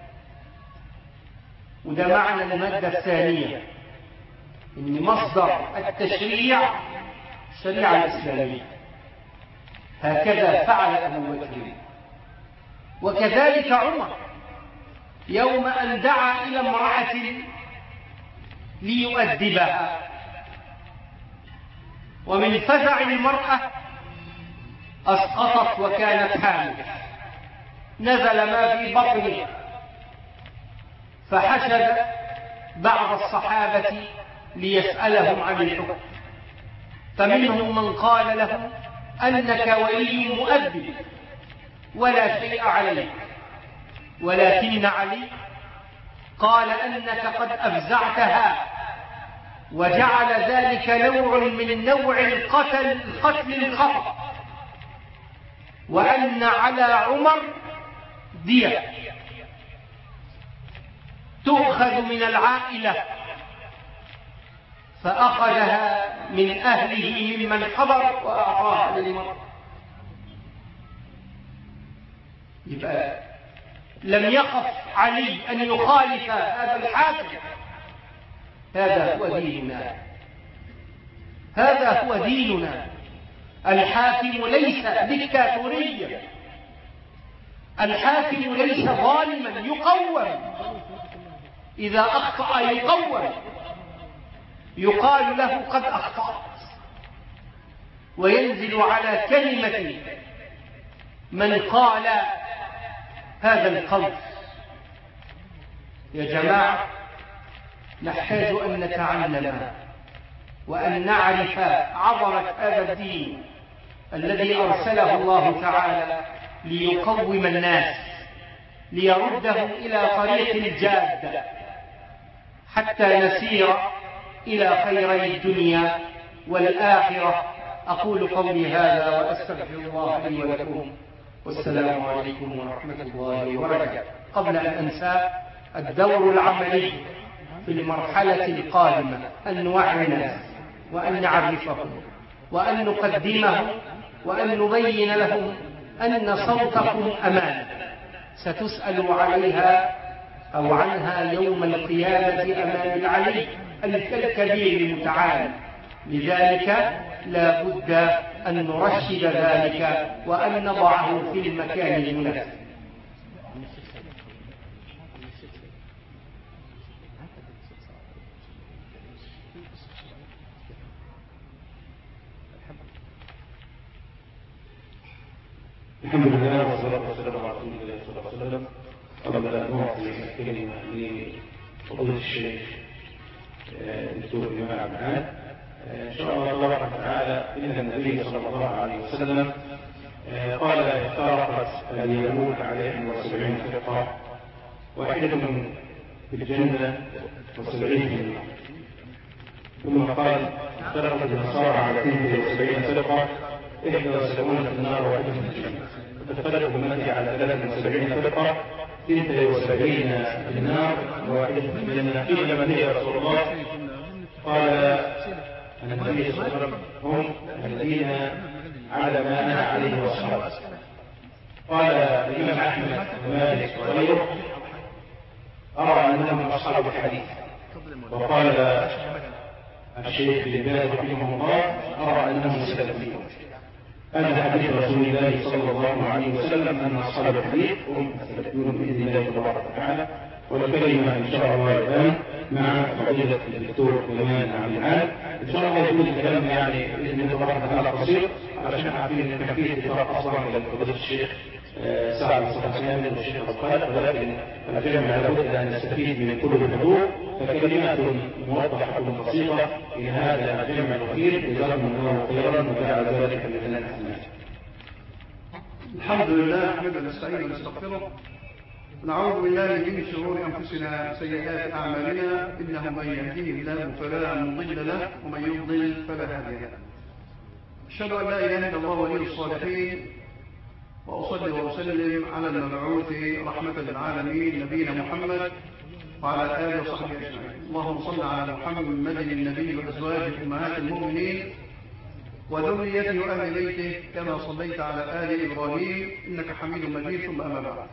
وده معنى المادة الثانية، إن مصدر التشريع الشريعة الإسلامية. هكذا فعل أبو بكر، وكذلك عمر يوم أن دعا إلى امرأة ليؤدبها، ومن فزع المرأة أسقطت وكانت حامل، نزل ما في بطنها، فحشد بعض الصحابة ليسألهم عن الحكم، فمنهم من قال له أنك ولي مؤدب ولا شيء عليك، ولكن علي قال أنك قد أفزعتها، وجعل ذلك نوع من نوع القتل القتل الخطأ، وأن على عمر دية تؤخذ من العائلة، فأخذها من أهله ممن حضر وأعطاها للمرء. يبقى لم يخف علي أن يخالف هذا الحاكم. هذا هو ديننا، هذا هو ديننا. الحاكم ليس ديكتاتوريا، الحاكم ليس ظالما يقوم، إذا أخطأ يقوم، يقال له قد أخطأت، وينزل على كلمة من قال هذا القول. يا جماعة، نحتاج أن نتعلم وأن نعرف عظمة هذا الدين الذي أرسله الله تعالى ليقوم الناس، ليردهم إلى طريق الجادة، حتى نسير إلى خيري الدنيا والآخرة. أقول قولي هذا وأستغفر الله لي ولكم، والسلام عليكم ورحمة الله وبركاته. قبل أن أنسى، الدور العملي في المرحلة القادمة أن نوعي الناس، وأن نعرفهم، وأن نقدمهم، وأن نبين لهم أن صوتكم أمانة ستسألوا عليها أو عنها يوم القيامة أمام العلي الكبير المتعال. لذلك لا بد أن نرشد ذلك وأن نضعه في المكان المناسب. الحمد لله والصلاة والسلام على رسول الله صلى الله عليه وسلم. قبل أن نعطي الكلمة لفضيلة الشيخ الدكتور جمال عبد العال، إن شاء الله تبارك وتعالى، إن النبي صلى الله عليه وسلم قال افترقت اليهود على إحدى وسبعين فرقة، واحدة في الجنة وسبعين في النار. ثم قال افترقت النصارى على اثنتين وسبعين فرقة، إحدى وسبعون في النار وواحدة في الجنة. فتفترق أمتي على ثلاث وسبعين فرقة، اثنتين وسبعين في النار وواحدة في الجنة. قيل من هي يا رسول الله؟ قال النبي صلى الله عليه وسلم هم الذين على ما أنا عليه وأصحابي. قال الإمام أحمد ومالك وغيره أرى أنهم أصحاب الحديث. وقال الشيخ بن باز رحمه الله أرى أنهم سلفيون. أن حديث رسول الله صلى الله عليه وسلم أن أصحاب الحديث هم السلفيون بإذن الله تبارك وتعالى. والكلمة إن شاء الله الآن مع فضيلة الدكتور جمال عبد العال. إن شاء الله يكون الكلام يعني بإذن الله تبارك وتعالى قصير، علشان عارفين إن كان فيه اتفاق أصلا إلى فضيلة الشيخ سعد مصطفى كامل والشيخ القادر، ولكن الجامعة لابد أن نستفيد من كل الحضور، فكلمات موضحة بسيطة في هذا الجمع الوفير. جزاكم الله خيرا وجعل ذلك لنا حسنات. الحمد لله نحمده ونستعينه ونستغفره، نعوذ بالله من شرور أنفسنا وسيئات أعمالنا، إنه من يهديه الله فلا مضل له ومن يضلل فلا هادي له. أشهد أن لا إله إلا الله ولي الصالحين، وأصلي وأسلم على المبعوث رحمة للعالمين نبينا محمد وعلى آله وصحبه أجمعين. اللهم صل على محمد النبي وأزواجه أمهات المؤمنين وذريته وأهل بيته كما صليت على آل إبراهيم إنك حميد مجيد. ثم أما بعد،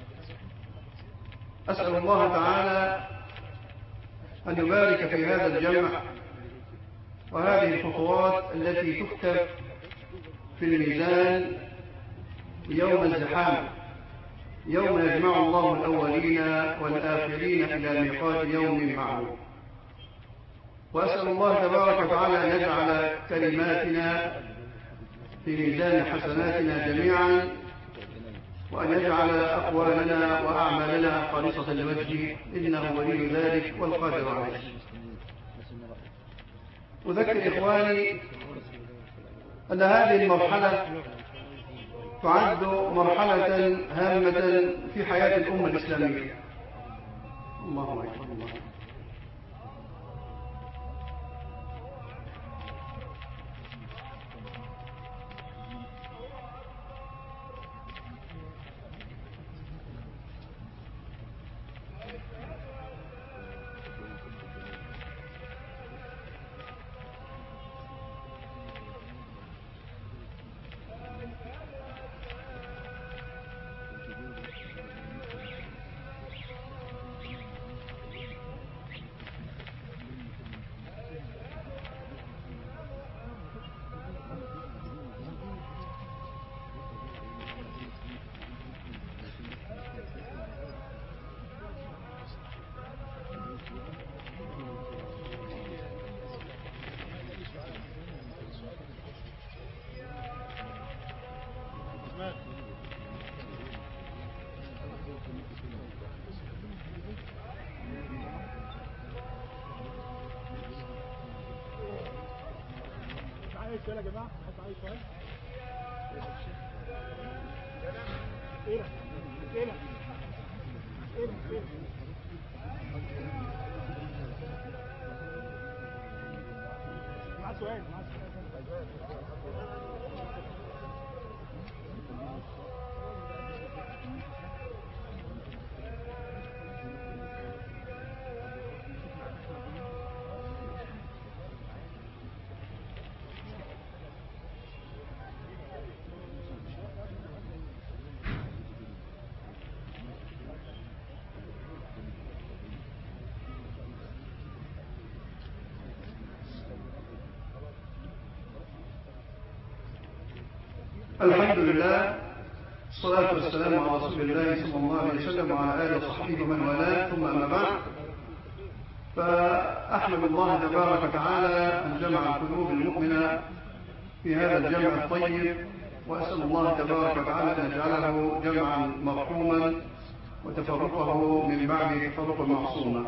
أسأل الله تعالى أن يبارك في هذا الجمع وهذه الخطوات التي تكتب في الميزان يوم الزحام، يوم يجمع الله الأولين والآخرين إلى ميقات يوم معلوم. وأسأل الله تبارك وتعالى أن يجعل كلماتنا في ميزان حسناتنا جميعا، وأن يجعل أقوالنا وأعمالنا خالصة لوجهه، إنه ولي ذلك والقادر عليه. أذكر إخواني أن هذه المرحلة تعد مرحلة هامة في حياة الأمة الإسلامية. الله أكبر الله. يا جماعه حد عايز سؤال؟ ايه ايه ايه ايه معاه سؤال معاه سؤال الحمد لله، الصلاة والسلام على رسول الله صلى الله عليه وسلم وعلى آله وصحبه ومن والاه، ثم أما بعد، فأحمد الله تبارك وتعالى أن جمع القلوب المؤمنة في هذا الجمع الطيب، وأسأل الله تبارك وتعالى أن يجعله جمعا مرحوما وتفرقه من بعده تفرقا معصوما.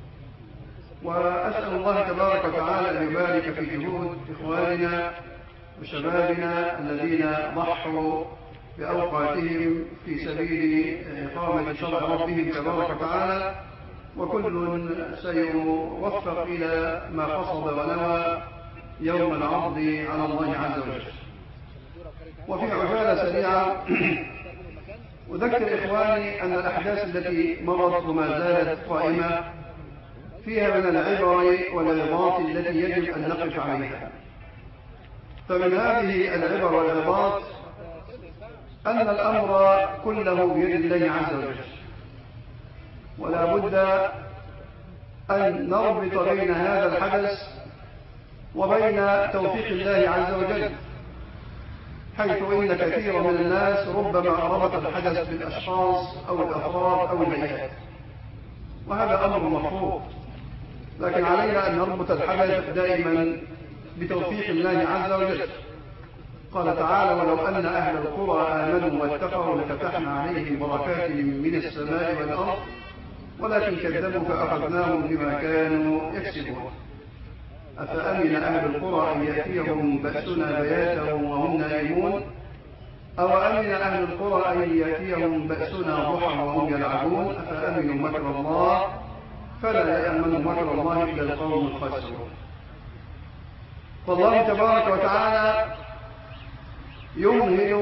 وأسأل الله تبارك وتعالى أن يبارك في جهود إخواننا وشبابنا الذين ضحوا بأوقاتهم في سبيل إقامة شرع ربهم تبارك وتعالى، وكل سيوفق إلى ما قصد ونوى يوم العرض على الله عز وجل. وفي عجالة سريعة أذكر إخواني أن الأحداث التي مرت وما زالت قائمة فيها من العبر والعظات التي يجب أن نقف عليها. فمن هذه العبر والعظات أن الأمر كله بيد الله عز وجل، ولا بد أن نربط بين هذا الحدث وبين توفيق الله عز وجل، حيث إن كثيرا من الناس ربما ربط الحدث بالأشخاص أو الأفراد أو الهيئات، وهذا أمر مرفوض، لكن علينا أن نربط الحدث دائما بتوفيق الله عز وجل. قال تعالى: ولو أن أهل القرى آمنوا واتقوا لفتحنا عليهم بركات من السماء والأرض ولكن كذبوا فأخذناهم بما كانوا يكسبون. أفأمن أهل القرى أن يأتيهم بأسنا بياتا وهم نائمون أو أمن أهل القرى أن يأتيهم بأسنا ضحى وهم يلعبون أفأمنوا مكر الله فلا يأمن مكر الله إلا القوم الخاسرون. فالله تبارك وتعالى يمهل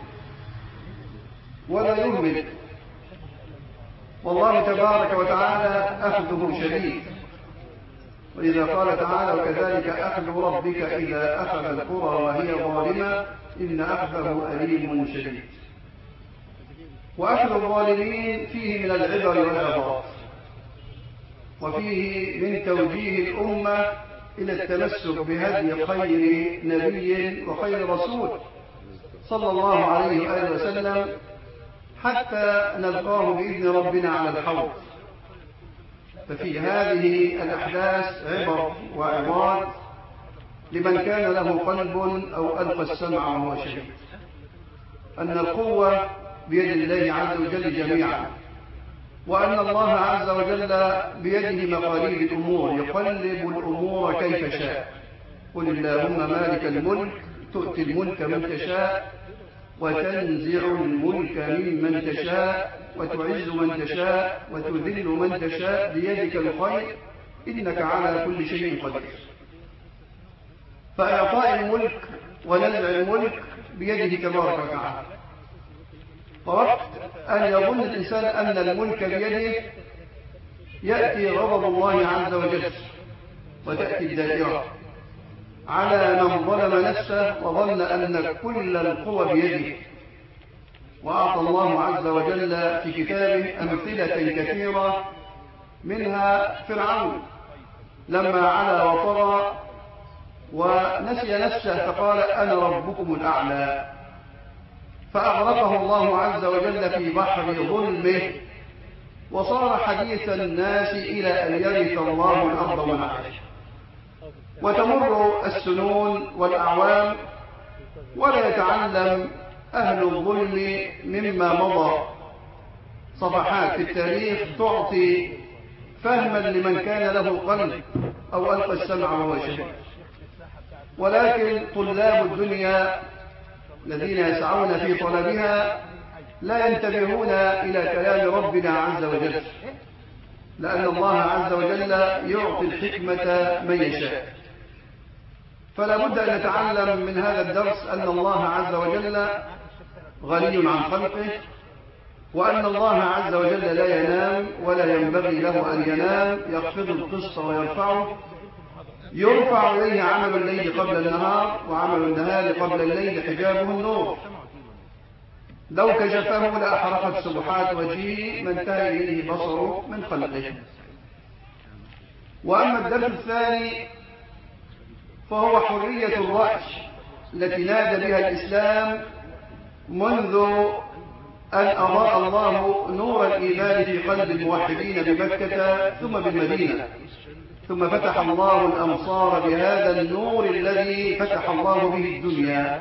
ولا يهمل، والله تبارك وتعالى أخذه شديد، وإذا قال تعالى: وكذلك أخذ ربك إذا أخذ القرى وهي ظالمة إن أخذه أليم شديد. وأخذ الظالمين فيه من العبر والعظات، وفيه من توجيه الأمة إلى التمسك بهدي خير نبي وخير رسول صلى الله عليه وآله وسلم حتى نلقاه بإذن ربنا على الحوض. ففي هذه الأحداث عبر وعظات لمن كان له قلب أو ألقى السمع وهو شهيد، أن القوة بيد الله عز وجل جميعا، وأن الله عز وجل بيده مقاليد الأمور يقلب الأمور كيف شاء. قل اللهم مالك الملك تؤتي الملك من تشاء وتنزع الملك ممن تشاء وتعز من تشاء وتذل من تشاء بيدك الخير إنك على كل شيء قدير. فإعطاء الملك ونزع الملك بيده تبارك وتعالى. فوقت أن يظن الإنسان أن الملك بيده يأتي غضب الله عز وجل وتأتي الدائرة على من ظلم نفسه وظن أن كل القوى بيده. وأعطى الله عز وجل في كتابه أمثلة كثيرة، منها فرعون لما علا وطغى ونسي نفسه فقال أنا ربكم الأعلى، فأغرقه الله عز وجل في بحر ظلمه، وصار حديث الناس إلى أن يرث الله الأرض ومن عليها. وتمر السنون والأعوام ولا يتعلم أهل الظلم مما مضى صفحات في التاريخ تعطي فهما لمن كان له قلب أو ألقى السمع وهو شهيد. ولكن طلاب الدنيا الذين يسعون في طلبها لا ينتبهون إلى كلام ربنا عز وجل، لأن الله عز وجل يعطي الحكمة من يشاء. فلا بد أن نتعلم من هذا الدرس أن الله عز وجل غني عن خلقه، وأن الله عز وجل لا ينام ولا ينبغي له أن ينام، يخفض القسط ويرفعه، يرفع إليه عمل الليل قبل النهار وعمل النهار قبل الليل حجابه النور. لو كشفه لأحرقت سبحات وجهه ما انتهى إليه بصره من خلقه. وأما الدرس الثاني فهو حرية الرأي التي نادى بها الإسلام منذ أن أضاء الله نور الإيمان في قلب الموحدين بمكة ثم بالمدينة، ثم فتح الله الأمصار بهذا النور الذي فتح الله به الدنيا.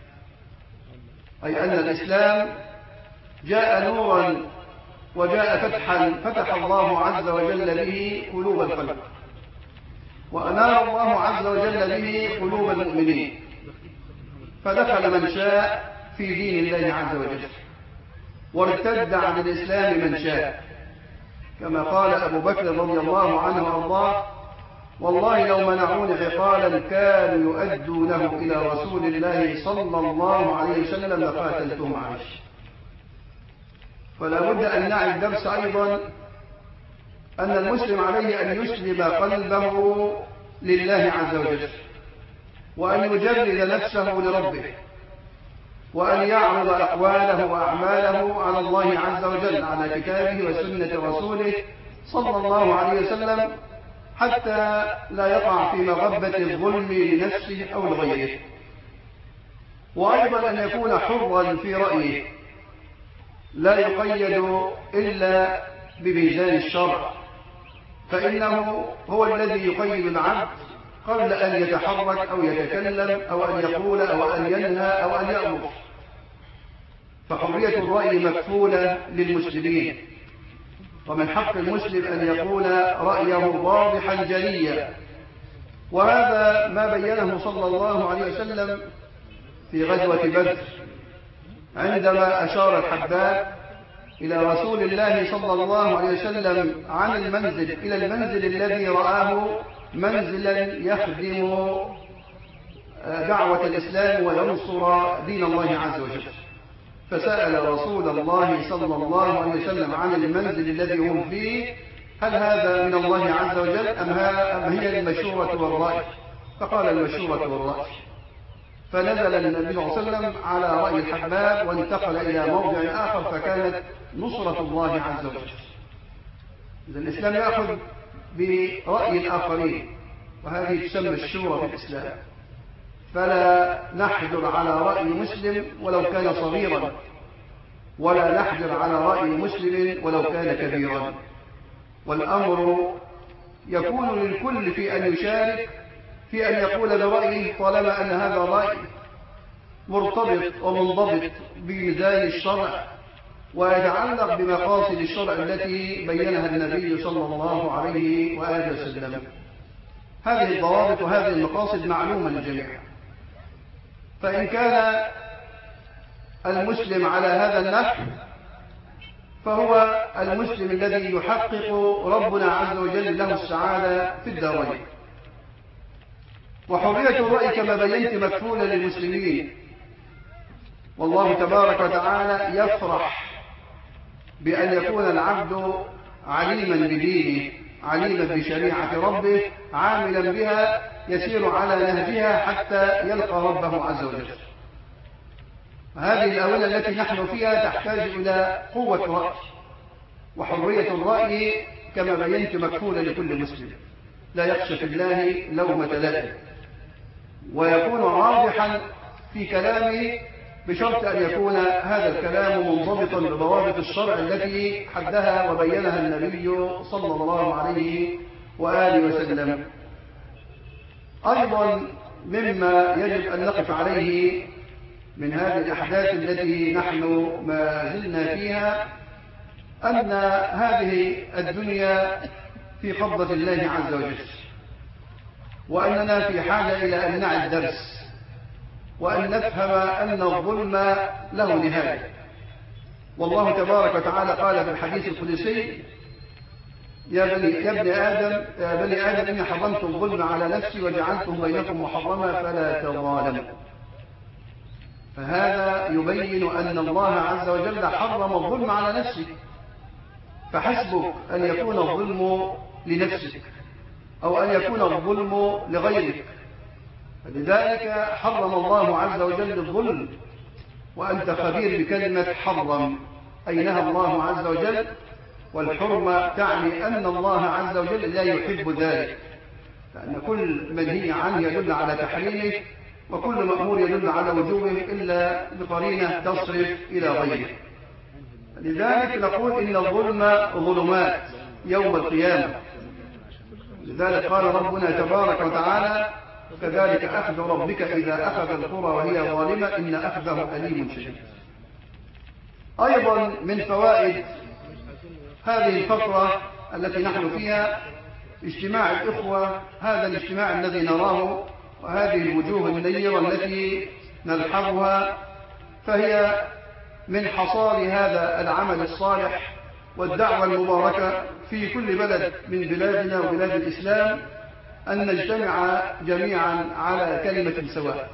أي أن الإسلام جاء نورا وجاء فتحا فتح الله عز وجل به قلوب الخلق، وأنار الله عز وجل به قلوب المؤمنين، فدخل من شاء في دين الله عز وجل، وارتد عن الإسلام من شاء، كما قال أبو بكر رضي الله عنه وأرضاه: والله لو منعوني عقالا كانوا يؤدونه إلى رسول الله صلى الله عليه وسلم لقاتلتهم عليه. فلا بد أن نعي الدرس أيضا أن المسلم عليه أن يسلم قلبه لله عز وجل، وأن يجرد نفسه لربه، وأن يعرض أقواله وأعماله على الله عز وجل، على كتابه وسنة رسوله صلى الله عليه وسلم، حتى لا يقع في مغبة الظلم لنفسه أو لغيره. وأيضا أن يكون حرا في رأيه، لا يقيد إلا بميزان الشرع، فإنه هو الذي يقيد العبد قبل أن يتحرك أو يتكلم أو أن يقول أو أن ينهى أو أن يأمر. فحرية الرأي مكفولة للمسلمين، ومن حق المسلم أن يقول رأيه واضحا جليا. وهذا ما بينه صلى الله عليه وسلم في غزوة بدر، عندما أشار الحباب إلى رسول الله صلى الله عليه وسلم عن المنزل إلى المنزل الذي رآه منزلا يخدم دعوة الإسلام وينصر دين الله عز وجل، فسأل رسول الله صلى الله عليه وسلم عن المنزل الذي هم فيه: هل هذا من الله عز وجل أم هي المشورة والرأي؟ فقال: المشورة والرأي. فنزل النبي صلى الله عليه وسلم على رأي الحباب وانتقل إلى موضع آخر، فكانت نصرة الله عز وجل. إذا الإسلام يأخذ برأي الآخرين، وهذه تسمى الشورى في الإسلام. فلا نحجر على رأي مسلم ولو كان صغيرا، ولا نحجر على رأي مسلم ولو كان كبيرا، والأمر يكون للكل في أن يشارك في أن يقول برأيه، طالما أن هذا الرأي مرتبط ومنضبط بميزان الشرع ويتعلق بمقاصد الشرع التي بينها النبي صلى الله عليه وآله وسلم. هذه الضوابط وهذه المقاصد معلومة للجميع. فإن كان المسلم على هذا النحو فهو المسلم الذي يحقق ربنا عز وجل له السعادة في الدارين. وحرية الرأي كما بينت مكفولة للمسلمين، والله تبارك وتعالى يفرح بأن يكون العبد عليما بدينه، عليما بشريعة ربه، عاملا بها، يسير على نهجها حتى يلقى ربه عز وجل. هذه الآونة التي نحن فيها تحتاج إلى قوة رأي، وحرية الرأي كما بينت مكفولة لكل مسلم، لا يخشى في الله لومة لائم، ويكون راجحا في كلامه بشرط أن يكون هذا الكلام منضبطا بضوابط الشرع التي حدها وبينها النبي صلى الله عليه وآله وسلم. أيضا مما يجب أن نقف عليه من هذه الأحداث التي نحن ما زلنا فيها أن هذه الدنيا في قبضة الله عز وجل، وأننا في حاجة إلى أن نعي الدرس، وأن نفهم أن الظلم له نهاية. والله تبارك وتعالى قال في الحديث القدسي: يا بني, يا ابن آدم يا بني آدم إني حرمت الظلم على نفسي وجعلته بينكم محرما فلا تظالموا. فهذا يبين أن الله عز وجل حرم الظلم على نفسه، فحسبك أن يكون الظلم لنفسك أو أن يكون الظلم لغيرك. فلذلك حرم الله عز وجل الظلم، وأنت خبير بكلمة حرم، أي نهى الله عز وجل، والحرمة تعني أن الله عز وجل لا يحب ذلك، لأن كل منهي عنه يدل على تحريمه، وكل مأمور يدل على وجوبه إلا بقرينة تصرف إلى غيره. لذلك نقول إن الظلم ظلمات يوم القيامة. لذلك قال ربنا تبارك وتعالى: كذلك أخذ ربك إذا أخذ القرى وهي ظالمة إن أخذه أليم شديد. أيضا من فوائد هذه الفترة التي نحن فيها اجتماع الإخوة، هذا الاجتماع الذي نراه وهذه الوجوه النيرة التي نلحظها، فهي من حصاد هذا العمل الصالح والدعوة المباركة في كل بلد من بلادنا وبلاد الإسلام، أن نجتمع جميعا على كلمة سواء.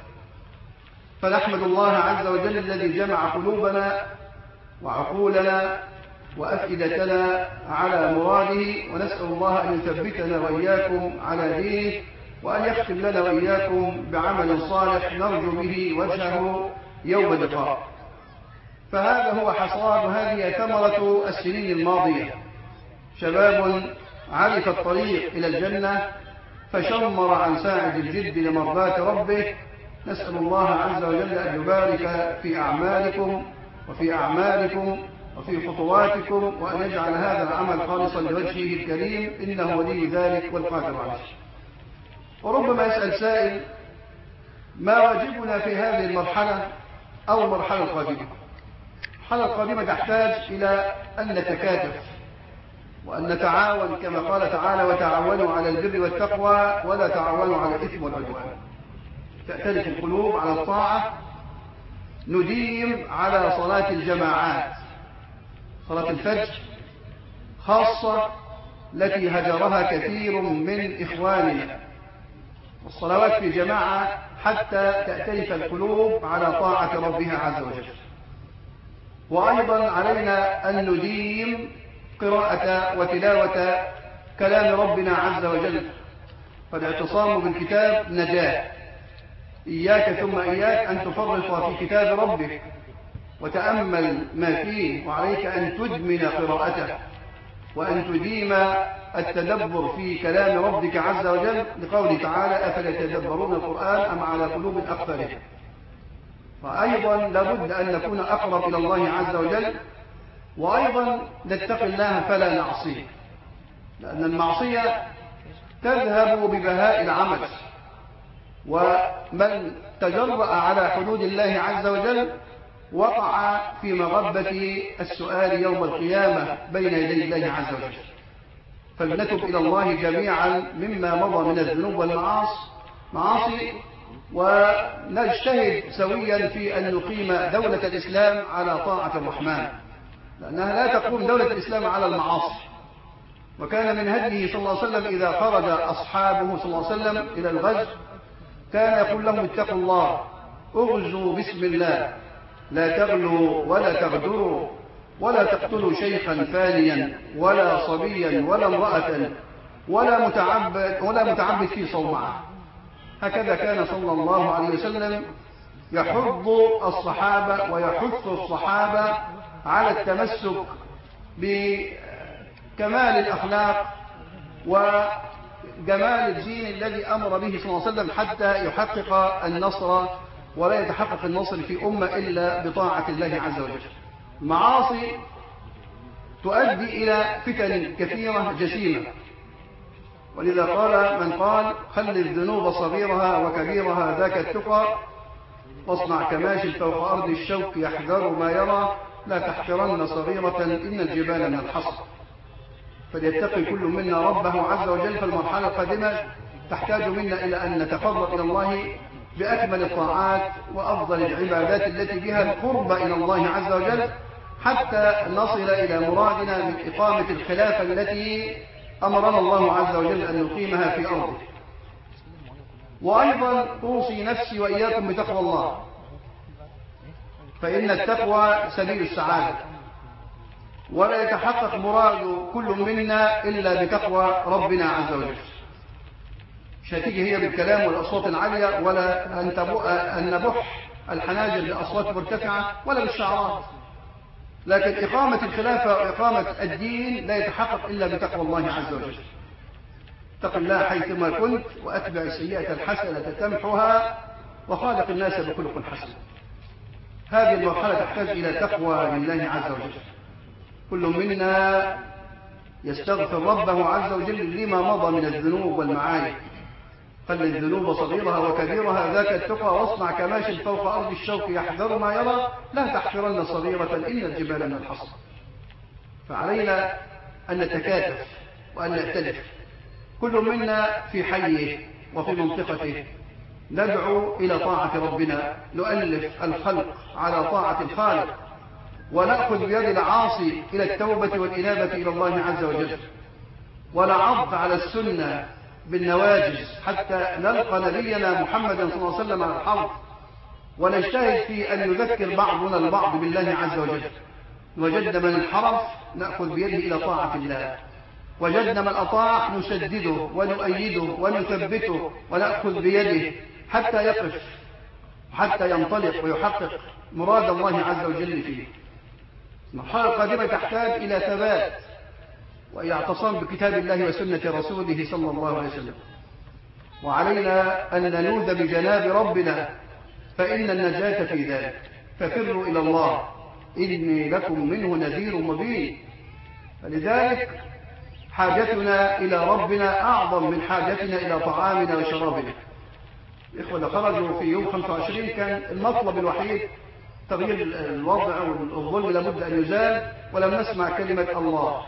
فنحمد الله عز وجل الذي جمع قلوبنا وعقولنا وأفئدتنا على مراده، ونسأل الله أن يثبتنا وإياكم على دينه، وأن يختم لنا وإياكم بعمل صالح نرجو به وجهه يوم اللقاء. فهذا هو حصاد، وهذه ثمرة السنين الماضية، شباب عرف الطريق إلى الجنة فشمر عن ساعد الجد لمرضاة ربه. نسأل الله عز وجل أن يبارك في أعمالكم وفي أعمالكم وفي خطواتكم، وأن يجعل هذا العمل خالصا لوجهه الكريم، إنه ولي ذلك والقادر عليه. وربما يسأل سائل: ما واجبنا في هذه المرحلة أو المرحلة القادمة؟ المرحلة القادمة تحتاج إلى أن نتكاتف وأن نتعاون، كما قال تعالى: وتعاونوا على البر والتقوى ولا تعاونوا على الإثم والعدوان. تأتلف القلوب على الطاعة، نديم على صلاة الجماعات، صلاة الفجر خاصة التي هجرها كثير من إخواننا، والصلوات في جماعة حتى تأتلف القلوب على طاعة ربها عز وجل. وأيضا علينا أن نديم قراءة وتلاوة كلام ربنا عز وجل، فالاعتصام بالكتاب نجاة. إياك ثم إياك أن تفرط في كتاب ربك وتأمل ما فيه، وعليك أن تدمن قراءته وأن تديم التدبر في كلام ربك عز وجل، لقوله تعالى: أفلا يتدبرون القرآن أم على قلوب أقفالها. فأيضا لابد أن نكون أقرب إلى الله عز وجل، وأيضا نتقي الله فلا نعصيه، لأن المعصية تذهب ببهاء العمل، ومن تجرأ على حدود الله عز وجل وقع في مغبة السؤال يوم القيامة بين يدي الله عز وجل. فلنتب إلى الله جميعا مما مضى من الذنوب والمعاصي، ونجتهد سويا في أن نقيم دولة الإسلام على طاعة الرحمن، لأنها لا تقوم دولة الإسلام على المعاصي. وكان من هديه صلى الله عليه وسلم إذا خرج أصحابه صلى الله عليه وسلم إلى الغزو كان يقول لهم اتقوا الله، اغزوا بسم الله، لا تغلوا ولا تغدروا، ولا تقتلوا شيخا فانيا ولا صبيا ولا امرأة ولا متعبد, ولا متعبد في صومعة. هكذا كان صلى الله عليه وسلم يحض الصحابة ويحث الصحابة على التمسك بكمال الأخلاق وجمال الدين الذي أمر به صلى الله عليه وسلم حتى يحقق النصر، ولا يتحقق النصر في أمة إلا بطاعة الله عز وجل. المعاصي تؤدي إلى فتن كثيرة جسيمة، ولذا قال من قال خل الذنوب صغيرها وكبيرها ذاك التقى، واصنع كماشي فوق أرض الشوك يحذر ما يرى، لا تحقرن صغيرة إن الجبال من الحصى. فليتقي كل منا ربه عز وجل. فالمرحلة القادمة تحتاج منا إلى أن نتقرب إلى الله بأكمل الطاعات وأفضل العبادات التي بها القرب إلى الله عز وجل، حتى نصل إلى مرادنا من إقامة الخلافة التي أمرنا الله عز وجل أن نقيمها في أرضه. وأيضا أوصي نفسي وإياكم بتقوى الله، فإن التقوى سبيل السعادة، ولا يتحقق مراد كل منا إلا بتقوى ربنا عز وجل. مش هتيجي هي بالكلام والأصوات العالية، ولا أن نبح الحناجر بأصوات مرتفعة، ولا بالشعارات، لكن إقامة الخلافة وإقامة الدين لا يتحقق إلا بتقوى الله عز وجل. اتق الله حيثما كنت، وأتبع السيئة الحسنة تمحها، وخالق الناس بخلق حسن. هذه المرحلة تحتاج إلى تقوى لله عز وجل. كل منا يستغفر ربه عز وجل لما مضى من الذنوب والمعايب. خل الذنوب صغيرها وكبيرها ذاك التقى، واصنع كماشي فوق أرض الشوك يحذر ما يرى، لا تحقرن صغيرة إن الجبال من الحصى. فعلينا أن نتكاتف وأن نأتلف، كل منا في حيه وفي منطقته، ندعو إلى طاعة ربنا، نؤلف الخلق على طاعة الخالق، ونأخذ بيد العاصي إلى التوبة والإنابة إلى الله عز وجل، ونعض على السنة بالنواجز حتى نلقى نبينا محمدا صلى الله عليه وسلم على الحوض، ونجتهد في أن يذكر بعضنا البعض بالله عز وجل. وجدنا من انحرف نأخذ بيده إلى طاعة الله، وجدنا من أطاع نسدده ونؤيده ونثبته ونأخذ بيده حتى يقف، حتى ينطلق ويحقق مراد الله عز وجل فيه. المرحلة القادمة تحتاج إلى ثبات وإلى اعتصام بكتاب الله وسنة رسوله صلى الله عليه وسلم. وعلينا أن نلوذ بجناب ربنا، فإن النجاة في ذلك. ففروا إلى الله إني لكم منه نذير مبين. فلذلك حاجتنا إلى ربنا أعظم من حاجتنا إلى طعامنا وشرابنا. الإخوة خرجوا في يوم خمسة وعشرين، كان المطلب الوحيد تغيير الوضع والظلم لابد أن يزال، ولم نسمع كلمة الله.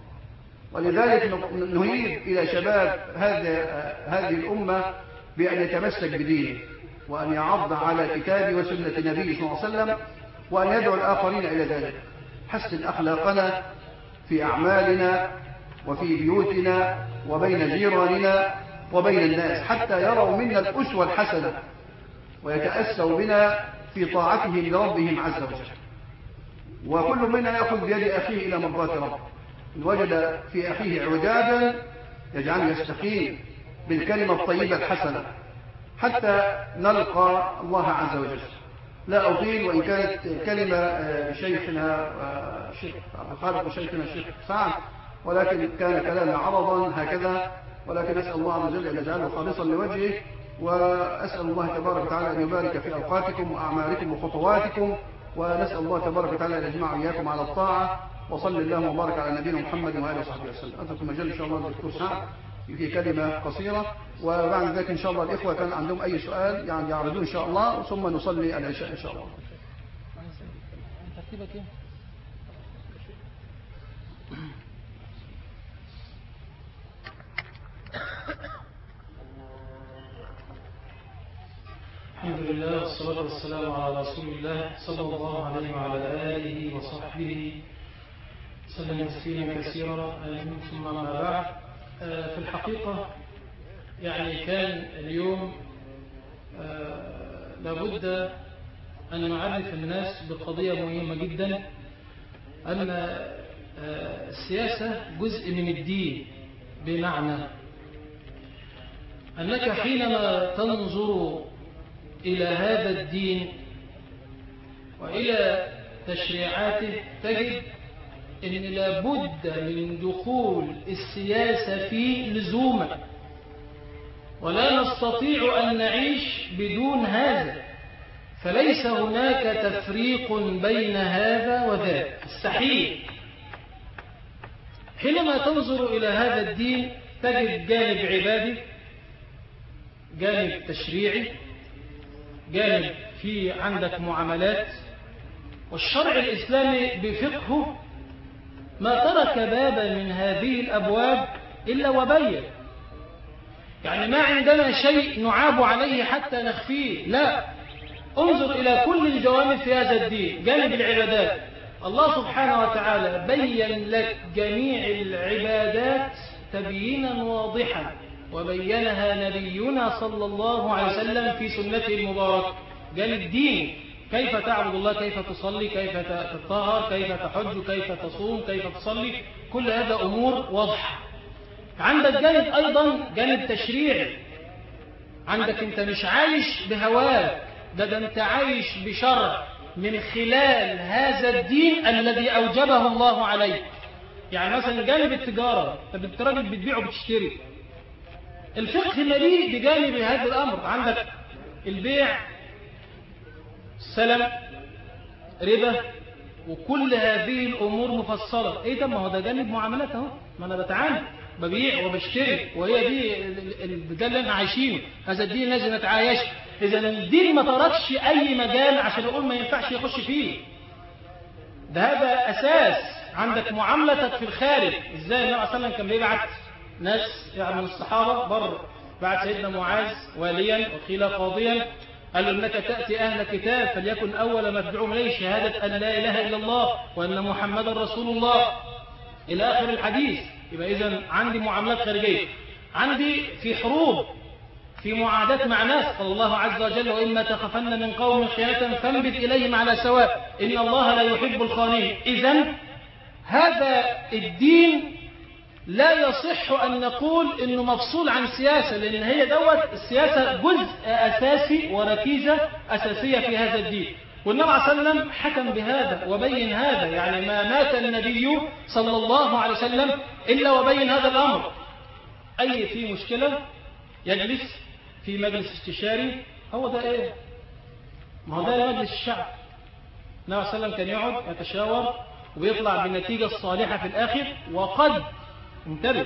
ولذلك نهيب إلى شباب هذه الأمة بأن يتمسك بدينه، وأن يعض على كتاب وسنة النبي صلى الله عليه وسلم، وأن يدعو الآخرين إلى ذلك. حسن أخلاقنا في أعمالنا وفي بيوتنا وبين جيراننا وبين الناس، حتى يروا منا الأسوة الحسنة ويتأسوا بنا في طاعتهم لربهم عز وجل. وكل منا يأخذ بيد أخيه إلى مرضاة ربه. إن وجد في أخيه عجابا يجعله يستقيم بالكلمة الطيبة الحسنة حتى نلقى الله عز وجل. لا أطيل، وإن كانت كلمة شيخنا الشيخ عبد الخالق وشيخنا الشيخ سعد، ولكن كان كلامنا عرضا هكذا، ولكن أسأل الله عز وجل أن يجعله خالصا لوجهه، وأسأل الله تبارك وتعالى أن يبارك في أوقاتكم وأعمالكم وخطواتكم، ونسأل الله تبارك وتعالى أن يجمع إياكم على الطاعة. وصل الله وبارك على نبينا محمد وآله وصحبه وسلم. أترك مجال إن شاء الله للدكتور سعد في كلمة قصيرة، وبعد ذلك إن شاء الله الإخوة كان عندهم أي سؤال يعني يعرضون إن شاء الله، ثم نصلي العشاء إن شاء الله. سيبك ايه. الحمد لله والصلاة والسلام على رسول الله صلى الله عليه وعلى آله وصحبه سلم تسليما كثيرا. ثم ما بعد، في الحقيقة يعني كان اليوم لابد أن نعرف الناس بقضية مهمة جدا، أن السياسة جزء من الدين، بمعنى أنك حينما تنظر إلى هذا الدين وإلى تشريعاته تجد أن لابد من دخول السياسة فيه لزوما، ولا نستطيع أن نعيش بدون هذا، فليس هناك تفريق بين هذا وذاك، مستحيل. حينما تنظر إلى هذا الدين تجد جانب عبادي، جانب تشريعي، جانب في عندك معاملات، والشرع الإسلامي بفقهه ما ترك بابا من هذه الأبواب إلا وبين. يعني ما عندنا شيء نعاب عليه حتى نخفيه، لا، انظر إلى كل الجوانب في هذا الدين. جانب العبادات، الله سبحانه وتعالى بين لك جميع العبادات تبيينا واضحا، وبينها نبينا صلى الله عليه وسلم في سنته المباركة. جانب دين، كيف تعبد الله، كيف تصلي، كيف تطهر، كيف تحج، كيف تصوم، كيف تصلي، كل هذا أمور واضحة. عندك جانب أيضا جانب تشريعي، عندك أنت مش عايش بهواك، ده, ده أنت عايش بشرع من خلال هذا الدين الذي أوجبه الله عليك. يعني مثلا جانب التجارة، أنت بالتراجل بتبيع وبتشتري، الفقه مليء بجانب هذا الأمر. عندك البيع، السلم، ربا، وكل هذه الأمور مفصلة. إيه ده؟ ما هو ده جانب معاملات أهو، ما أنا بتعامل ببيع وبشتري، وهي دي ده اللي احنا عايشينه، هذا الدين لازم نتعايش. إذا الدين ما تركش أي مجال عشان أقول ما ينفعش يخش فيه، ده هذا أساس. عندك معاملتك في الخارج، إزاي النبي صلى الله عليه وسلم كان بيبعت ناس يعني من الصحابة بر، بعد سيدنا معاذ واليا وقيل قاضيا، قال له انك تأتي أهل كتاب فليكن أول ما تدعوهم إليه شهادة أن لا إله إلا الله وأن محمدا رسول الله إلى آخر الحديث. يبقى إذن عندي معاملات خارجية، عندي في حروب، في معادات مع ناس، قال الله عز وجل وإما تخفن من قوم خيانة فانبذ إليهم على سواء إن الله لا يحب الخائنين. إذن هذا الدين لا يصح أن نقول إنه مفصول عن سياسة، لأن هي دوت السياسة جزء أساسي وركيزة أساسية في هذا الدين، والنبي صلى الله عليه وسلم حكم بهذا وبين هذا. يعني ما مات النبي صلى الله عليه وسلم إلا وبين هذا الأمر. أي في مشكلة يجلس في مجلس استشاري، هو ده إيه؟ ما هو ده مجلس الشعب. النبي صلى الله عليه وسلم كان يقعد يتشاور ويطلع بالنتيجة الصالحة في الآخر. وقد انتبه،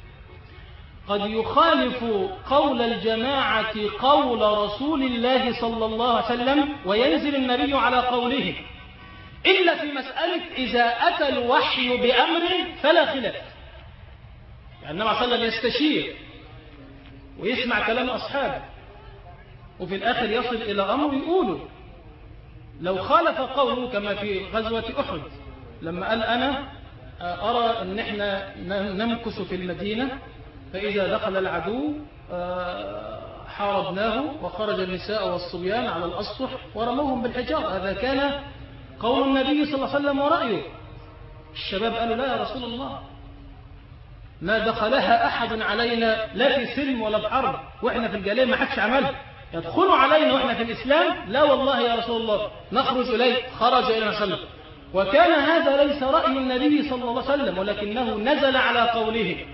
قد يخالف قول الجماعة قول رسول الله صلى الله عليه وسلم وينزل النبي على قوله، إلا في مسألة إذا أتى الوحي بأمر فلا خلاف. يعني النبي صلى الله عليه وسلم يستشير ويسمع كلام أصحابه، وفي الآخر يصل إلى أمر يقوله. لو خالف قوله كما في غزوة أحد لما قال أنا أرى أن احنا نمكث في المدينة، فإذا دخل العدو حاربناه، وخرج النساء والصبيان على الأسطح ورموهم بالحجار. هذا كان قول النبي صلى الله عليه وسلم ورأيه. الشباب قالوا لا يا رسول الله، ما دخلها أحد علينا لا في سلم ولا بحرب، وإحنا في الجاهلية ما حدش عملها، يدخلوا علينا وإحنا في الإسلام؟ لا والله يا رسول الله، نخرج إليه. خرج إلى وسلم. وكان هذا ليس رأي النبي صلى الله عليه وسلم، ولكنه نزل على قوله.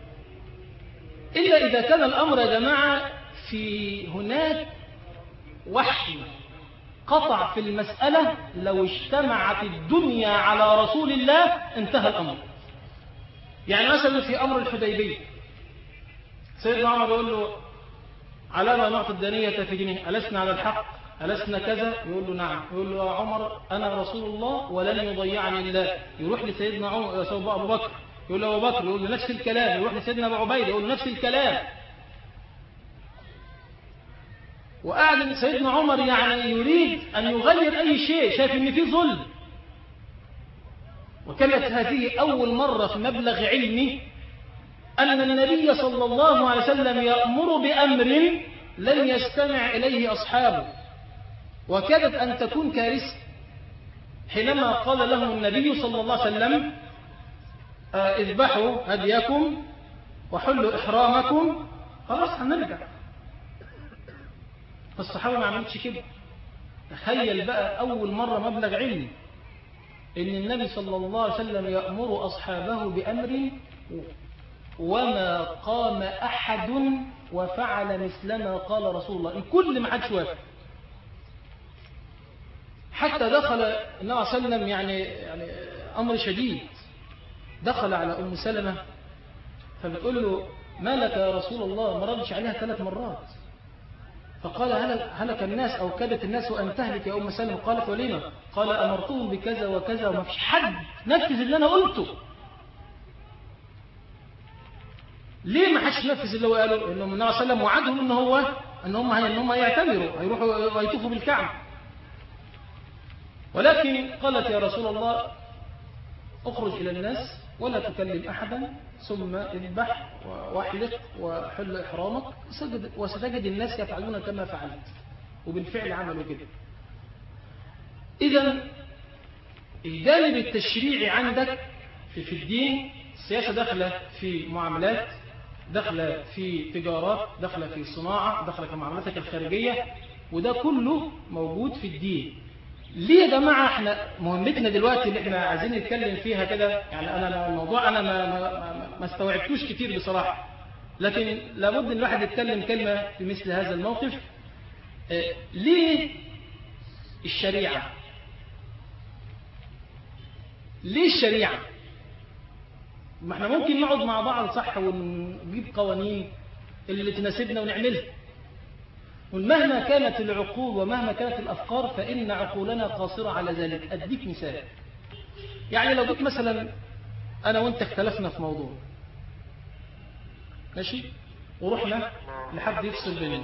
إلا إذا كان الأمر يا جماعة في هناك وحي قطع في المسألة، لو اجتمعت الدنيا على رسول الله انتهى الأمر. يعني مثلا في أمر الحديبية، سيدنا عمر يقول له على ما نعطي الدنية في دينه، ألسنا على الحق؟ ألسنا كذا؟ يقول له نعم. يقول له يا عمر أنا رسول الله ولن يضيعني الله. يروح لسيدنا عمر أبو بكر يقول له أبو بكر، يقول له نفس الكلام. يروح لسيدنا أبو عبيدة يقول له نفس الكلام. وقعد سيدنا عمر يعني يريد أن يغير أي شيء، شايف إن فيه ظلم. وكانت هذه أول مرة في مبلغ علمي أن النبي صلى الله عليه وسلم يأمر بأمر لن يستمع إليه أصحابه، وكادت أن تكون كارثة حينما قال لهم النبي صلى الله عليه وسلم اذبحوا هديكم وحلوا إحرامكم، خلاص هنرجع. فالصحابة ما عملتش كده. تخيل بقى أول مرة مبلغ علمي إن النبي صلى الله عليه وسلم يأمر أصحابه بأمر وما قام أحد وفعل مثلما قال رسول الله. الكل ما حدش وافق. حتى دخل النبي صلى الله عليه وسلم يعني يعني أمر شديد. دخل على أم سلمة فبتقول له ما لك يا رسول الله؟ ما ردش عليها ثلاث مرات. فقال هلك الناس أو كادت الناس وأن تهلك يا أم سلمة. قالت ولما؟ قال أمرتهم بكذا وكذا وما فيش حد نفذ اللي أنا قلته. ليه ما حدش نفذ اللي هو قاله؟ إنه النبي صلى الله عليه وسلم وعدهم إن هو إن هم إن هم يعتمروا، هيروحوا ويطوفوا بالكعبة. ولكن قالت يا رسول الله اخرج إلى الناس ولا تكلم أحدا ثم اذبح واحلق وحل إحرامك وستجد الناس يفعلون كما فعلت. وبالفعل عملوا كده. إذن الجانب التشريعي عندك في, في الدين، السياسة داخلة في معاملات، داخلة في تجارات، داخلة في صناعة، داخلة في معاملاتك الخارجية، وده كله موجود في الدين. ليه يا جماعة احنا مهمتنا دلوقتي اللي احنا عايزين نتكلم فيها كده؟ يعني انا الموضوع انا ما, ما, ما استوعبتوش كتير بصراحة، لكن لابد ان الواحد يتكلم كلمة في مثل هذا الموقف. اه ليه الشريعة؟ ليه الشريعة؟ ما احنا ممكن نقعد مع بعض صح ونجيب قوانين اللي تناسبنا ونعملها، ومهما كانت العقول ومهما كانت الأفكار فإن عقولنا قاصرة على ذلك. أديك مثال. يعني لو جيت مثلا أنا وأنت اختلفنا في موضوع ماشي، ورحنا لحد يفصل بيننا،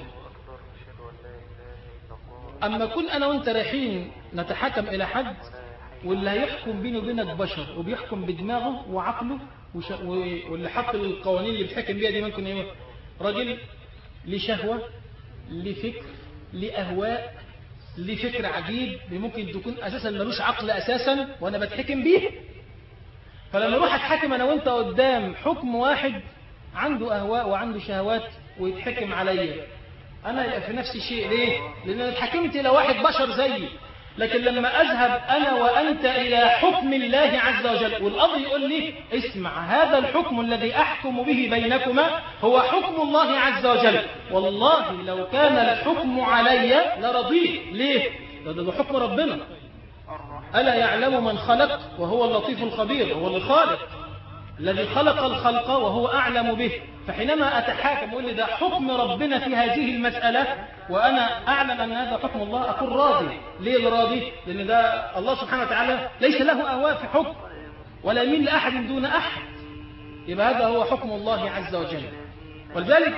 أما كن أنا وأنت رايحين نتحكم إلى حد، واللي هيحكم بينه وبينك بشر وبيحكم بدماغه وعقله، وش... واللي حط القوانين اللي بيتحكم بيها دي ممكن ايه؟ راجل لشهوة، لفكر، لأهواء، لفكر عجيب ممكن تكون أساسا ملوش عقل أساسا وأنا بتحكم بيه. فلما اروح اتحكم أنا وأنت قدام حكم واحد عنده أهواء وعنده شهوات ويتحكم عليا، أنا يبقى في نفس الشيء. ليه؟ لأن أنا اتحكمت إلى واحد بشر زيي. لكن لما أذهب أنا وأنت إلى حكم الله عز وجل والقاضي يقول لي اسمع هذا الحكم الذي أحكم به بينكما هو حكم الله عز وجل، والله لو كان الحكم علي لرضيه. ليه؟ ده حكم ربنا. ألا يعلم من خلق وهو اللطيف الخبير؟ هو الخالق الذي خلق الخلق وهو أعلم به. فحينما أتحاكم أقول لي ده حكم ربنا في هذه المسألة وأنا أعلم أن هذا حكم الله، أكون راضي. ليه راضي؟ لأن ده الله سبحانه وتعالى ليس له أهواء في حكم ولا يميل لأحد دون أحد، يبقى هذا هو حكم الله عز وجل. ولذلك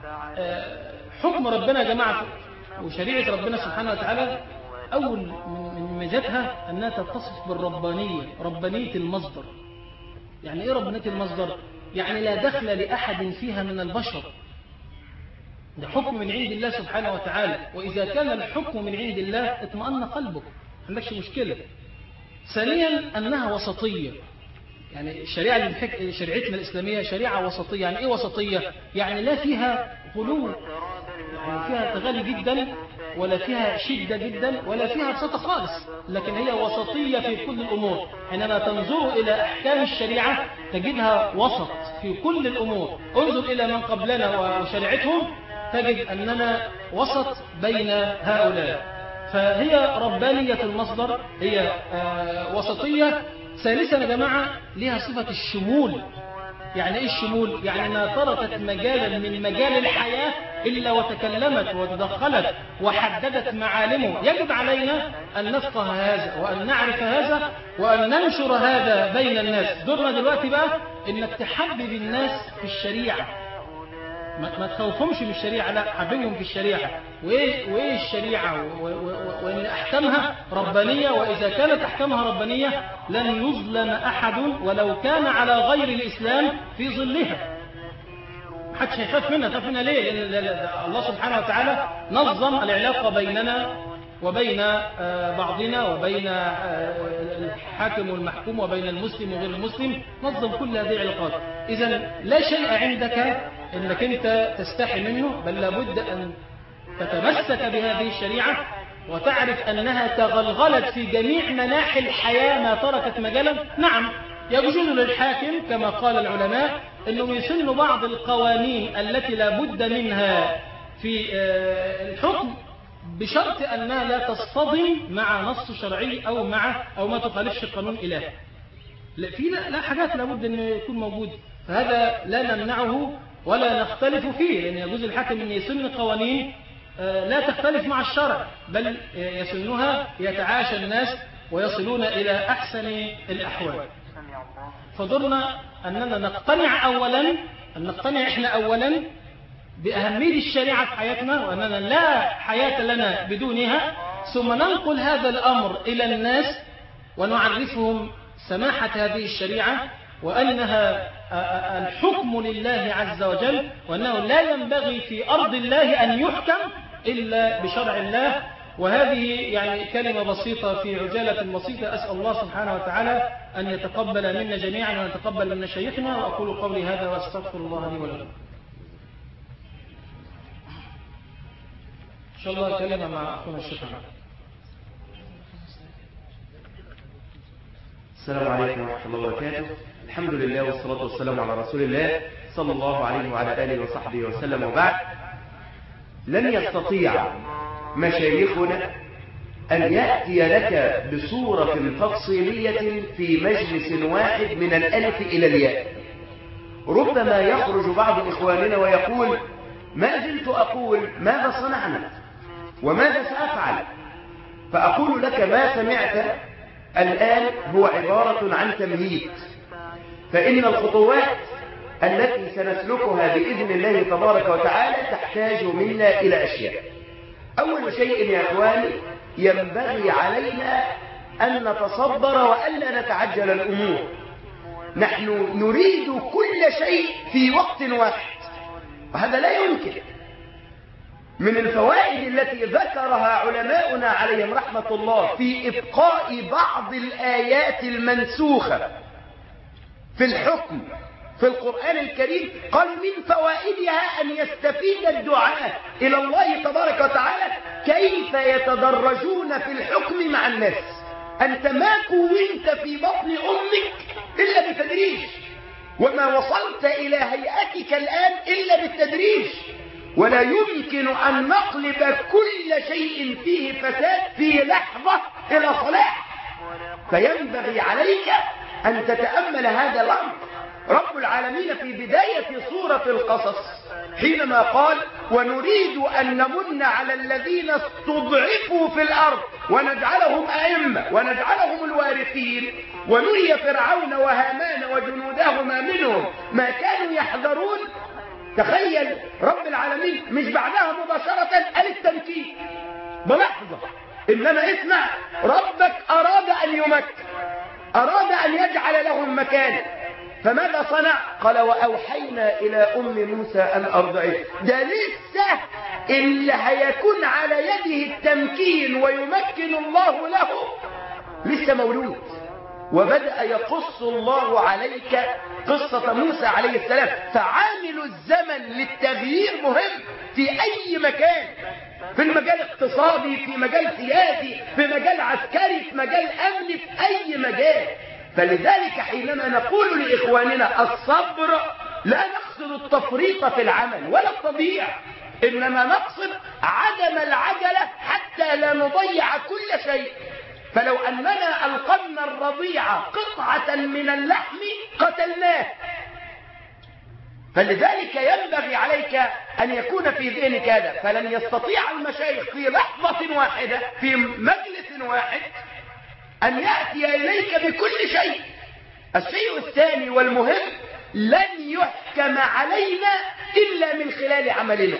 حكم ربنا يا جماعة وشريعة ربنا سبحانه وتعالى أول من ميزاتها أنها تتصف بالربانية، ربانية المصدر. يعني إيه ربانية المصدر؟ يعني لا دخل لأحد فيها من البشر، ده حكم من عند الله سبحانه وتعالى. وإذا كان الحكم من عند الله اطمأن قلبك، ما عندكش مشكلة. ثانيا أنها وسطية، يعني الشريعة اللي شريعتنا الإسلامية شريعة وسطية. يعني إيه وسطية؟ يعني لا فيها غلو، يعني فيها تغالي جدا ولا فيها شدة جدا ولا فيها بساطة خالص، لكن هي وسطية في كل الأمور. حينما تنظر إلى أحكام الشريعة تجدها وسط في كل الأمور. انظر إلى من قبلنا وشريعتهم تجد أننا وسط بين هؤلاء. فهي ربانية المصدر، هي آه وسطية. ثالثا يا جماعة لها صفة الشمول. يعني إيه الشمول؟ يعني ما تركت مجالا من مجال الحياة إلا وتكلمت وتدخلت وحددت معالمه. يجب علينا أن نفقه هذا وأن نعرف هذا وأن ننشر هذا بين الناس. دورنا دلوقتي بقى إنك تحبب الناس في الشريعة، ما تخوفهمش من الشريعة، لا حببهم في الشريعة. وإيه, وإيه الشريعة؟ وإن أحكامها ربانية، وإذا كانت أحكامها ربانية لن يظلم أحد ولو كان على غير الإسلام في ظلها. محدش هيخاف منها. خاف منها ليه؟ لأن الله سبحانه وتعالى نظم العلاقة بيننا وبين بعضنا وبين الحاكم والمحكوم وبين المسلم وغير المسلم، نظم كل هذه العلاقات. إذن لا شيء عندك أنك أنت تستحي منه، بل لابد أن تتمسك بهذه الشريعة وتعرف أنها تغلغلت في جميع مناحي الحياة ما تركت مجالا. نعم يجوز للحاكم كما قال العلماء أنه يسن بعض القوانين التي لا بد منها في الحكم بشرط أنها لا تصطدم مع نص شرعي أو مع أو ما تخالفش قانون إلهي. لا في لا, لا حاجات لابد أن يكون موجود، فهذا لا نمنعه ولا نختلف فيه، لأن يجوز الحاكم أن يسن قوانين لا تختلف مع الشرع، بل يسنها يتعاشى الناس ويصلون إلى أحسن الأحوال. فضرنا أننا نقتنع أولا أن نقتنع إحنا أولا بأهمية الشريعة في حياتنا، وأننا لا حياة لنا بدونها، ثم ننقل هذا الأمر إلى الناس ونعرفهم سماحة هذه الشريعة، وأنها الحكم لله عز وجل، وأنه لا ينبغي في أرض الله أن يحكم إلا بشرع الله. وهذه يعني كلمة بسيطة في عجالة بسيطة. أسأل الله سبحانه وتعالى أن يتقبل منا جميعا وأن يتقبل من شيخنا. وأقول قولي هذا وأستغفر الله لي ولكم. إن شاء الله كلمة مع أخونا الشيخ. السلام عليكم ورحمة الله وبركاته. الحمد لله والصلاة والسلام على رسول الله صلى الله عليه وعلى آله وصحبه وسلم، وبعد. لن يستطيع مشايخنا أن يأتي لك بصورة تفصيلية في مجلس واحد من الألف إلى الياء. ربما يخرج بعض إخواننا ويقول: ما زلت أقول ماذا صنعنا وماذا سأفعل. فأقول لك: ما سمعت الآن هو عبارة عن تمهيد، فإن الخطوات التي سنسلكها بإذن الله تبارك وتعالى تحتاج منا إلى أشياء. أول شيء يا أخواني، ينبغي علينا أن نتصبر وألا نتعجل الأمور. نحن نريد كل شيء في وقت واحد، وهذا لا يمكن. من الفوائد التي ذكرها علماؤنا عليهم رحمة الله في إبقاء بعض الآيات المنسوخة في الحكم في القرآن الكريم، قال من فوائدها أن يستفيد الدعاة إلى الله تبارك وتعالى كيف يتدرجون في الحكم مع الناس. أنت ما كونت في بطن أمك إلا بالتدريج، وما وصلت إلى هيئتك الآن إلا بالتدريج، ولا يمكن أن نقلب كل شيء فيه فساد في لحظة إلى صلاح. فينبغي عليك أن تتأمل هذا الأمر. رب العالمين في بداية سورة القصص حينما قال: ونريد أن نمن على الذين استضعفوا في الأرض ونجعلهم أئمة ونجعلهم الوارثين ونري فرعون وهامان وجنودهما منهم ما كانوا يحذرون. تخيل رب العالمين مش بعدها مباشرة قال التمكين بلحظة، إنما اسمع، ربك أراد أن يمكن، أراد أن يجعل لهم مكان، فماذا صنع؟ قال: وأوحينا إلى أم موسى أن أرضعيه. ده لسه اللي هيكون على يده التمكين ويمكن الله له لسه مولود. وبدأ يقص الله عليك قصة موسى عليه السلام. فعامل الزمن للتغيير مهم في أي مكان، في المجال الاقتصادي، في مجال سياسي، في مجال عسكري، في مجال أمني، في أي مجال. فلذلك حينما نقول لإخواننا الصبر لا نقصد التفريط في العمل ولا التضييع، إنما نقصد عدم العجلة حتى لا نضيع كل شيء. فلو أننا ألقمنا الرضيع قطعة من اللحم قتلناه. فلذلك ينبغي عليك أن يكون في ذهنك هذا، فلن يستطيع المشايخ في لحظة واحدة في مجلس واحد أن يأتي إليك بكل شيء. الشيء الثاني والمهم، لن يحكم علينا إلا من خلال عملنا.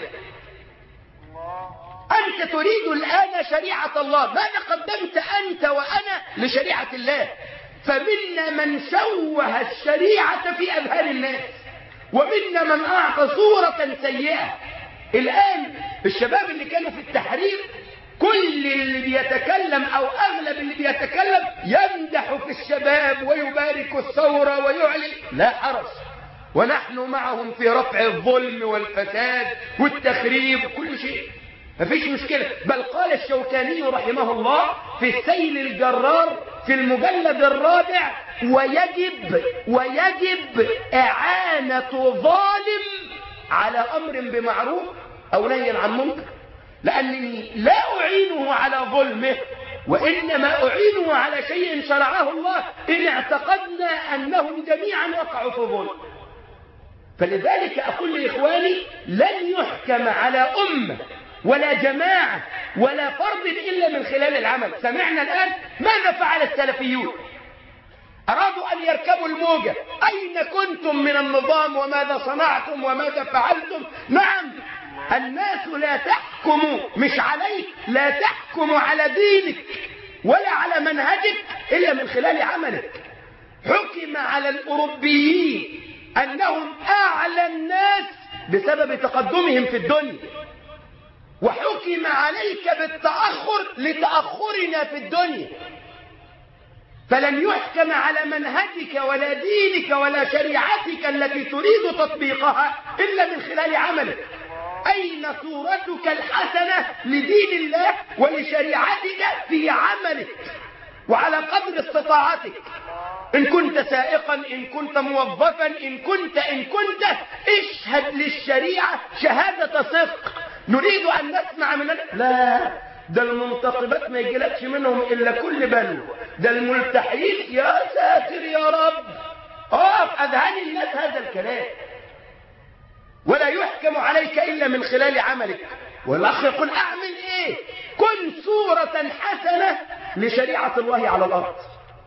أنت تريد الآن شريعة الله، ماذا قدمت أنت وأنا لشريعة الله؟ فمنا من شوه الشريعة في أذهان الناس، ومنا من أعطى صورة سيئة. الآن الشباب اللي كانوا في التحرير، كل اللي بيتكلم أو أغلب اللي بيتكلم يمدح في الشباب ويبارك الثورة ويعلن. لا حرج، ونحن معهم في رفع الظلم والفساد والتخريب وكل شيء، مفيش مشكلة. بل قال الشوكاني رحمه الله في السيل الجرار في المجلد الرابع: ويجب ويجب إعانة ظالم على أمر بمعروف أو نهي عن منكر، لأنني لا أعينه على ظلمه، وإنما أعينه على شيء شرعه الله إن اعتقدنا أنهم جميعا وقعوا في ظلم. فلذلك أقول لإخواني: لن يحكم على أمة ولا جماعة ولا فرد إلا من خلال العمل. سمعنا الآن ماذا فعل السلفيون؟ أرادوا أن يركبوا الموجة. أين كنتم من النظام؟ وماذا صنعتم وماذا فعلتم؟ نعم، الناس لا تحكم، مش عليك، لا تحكم على دينك ولا على منهجك إلا من خلال عملك. حكم على الأوروبيين أنهم أعلى الناس بسبب تقدمهم في الدنيا، وحكم عليك بالتأخر لتأخرنا في الدنيا. فلن يحكم على منهجك ولا دينك ولا شريعتك التي تريد تطبيقها إلا من خلال عملك. أين صورتك الحسنة لدين الله ولشريعتك في عملك وعلى قدر استطاعتك؟ إن كنت سائقا، إن كنت موظفا، إن كنت إن كنت اشهد للشريعة شهادة صدق. نريد أن نسمع من لا، ده المنتقبات ما يجيلكش منهم إلا كل بلو، ده الملتحين يا ساتر يا رب. آه في أذهان الناس هذا الكلام. ولا يحكم عليك إلا من خلال عملك. والأخ يقول: أعمل إيه؟ كن صورة حسنة لشريعة الله على الأرض.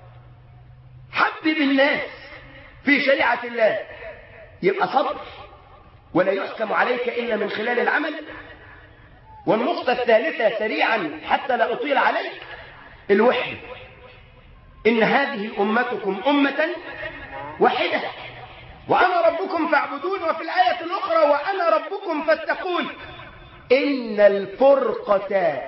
حبب الناس في شريعة الله، يبقى صبر. ولا يحكم عليك إلا من خلال العمل. والنقطة الثالثة سريعا حتى لا أطيل عليك: الوحدة. إن هذه أمتكم أمة واحدة وأنا ربكم فاعبدون، وفي الآية الأخرى: وأنا ربكم فاتقون. إن الفرقة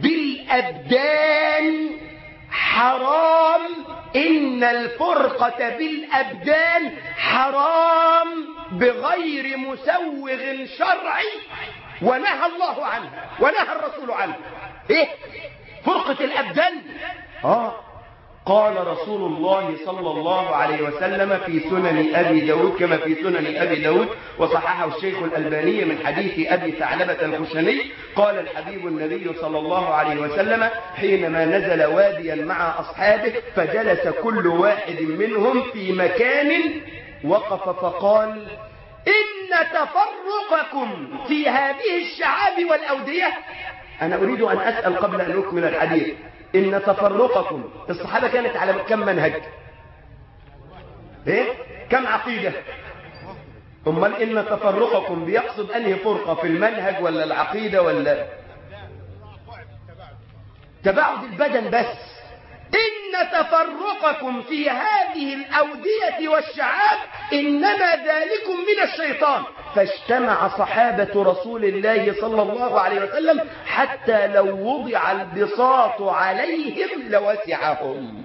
بالأبدان حرام. إن الفرقة بالأبدان حرام بغير مسوغ شرعي، ونهى الله عنه ونهى الرسول عنه. إيه فرقة الأبدان؟ آه قال رسول الله صلى الله عليه وسلم في سنن أبي داود كما في سنن أبي داود وصححه الشيخ الألباني من حديث أبي ثعلبة الخشني: قال الحبيب النبي صلى الله عليه وسلم حينما نزل واديا مع أصحابه فجلس كل واحد منهم في مكان وقف فقال: إن تفرقكم في هذه الشعاب والأودية. أنا أريد أن أسأل قبل أن أكمل الحديث: إن تفرقكم، الصحابة كانت على كم منهج؟ إيه؟ كم عقيدة؟ أمال إن تفرقكم بيقصد أنهي فرقة، في المنهج ولا العقيدة ولا تباعد البدن بس؟ إن تفرقكم في هذه الأودية والشعاب إنما ذلكم من الشيطان. فاجتمع صحابة رسول الله صلى الله عليه وسلم حتى لو وضع البساط عليهم لوسعهم.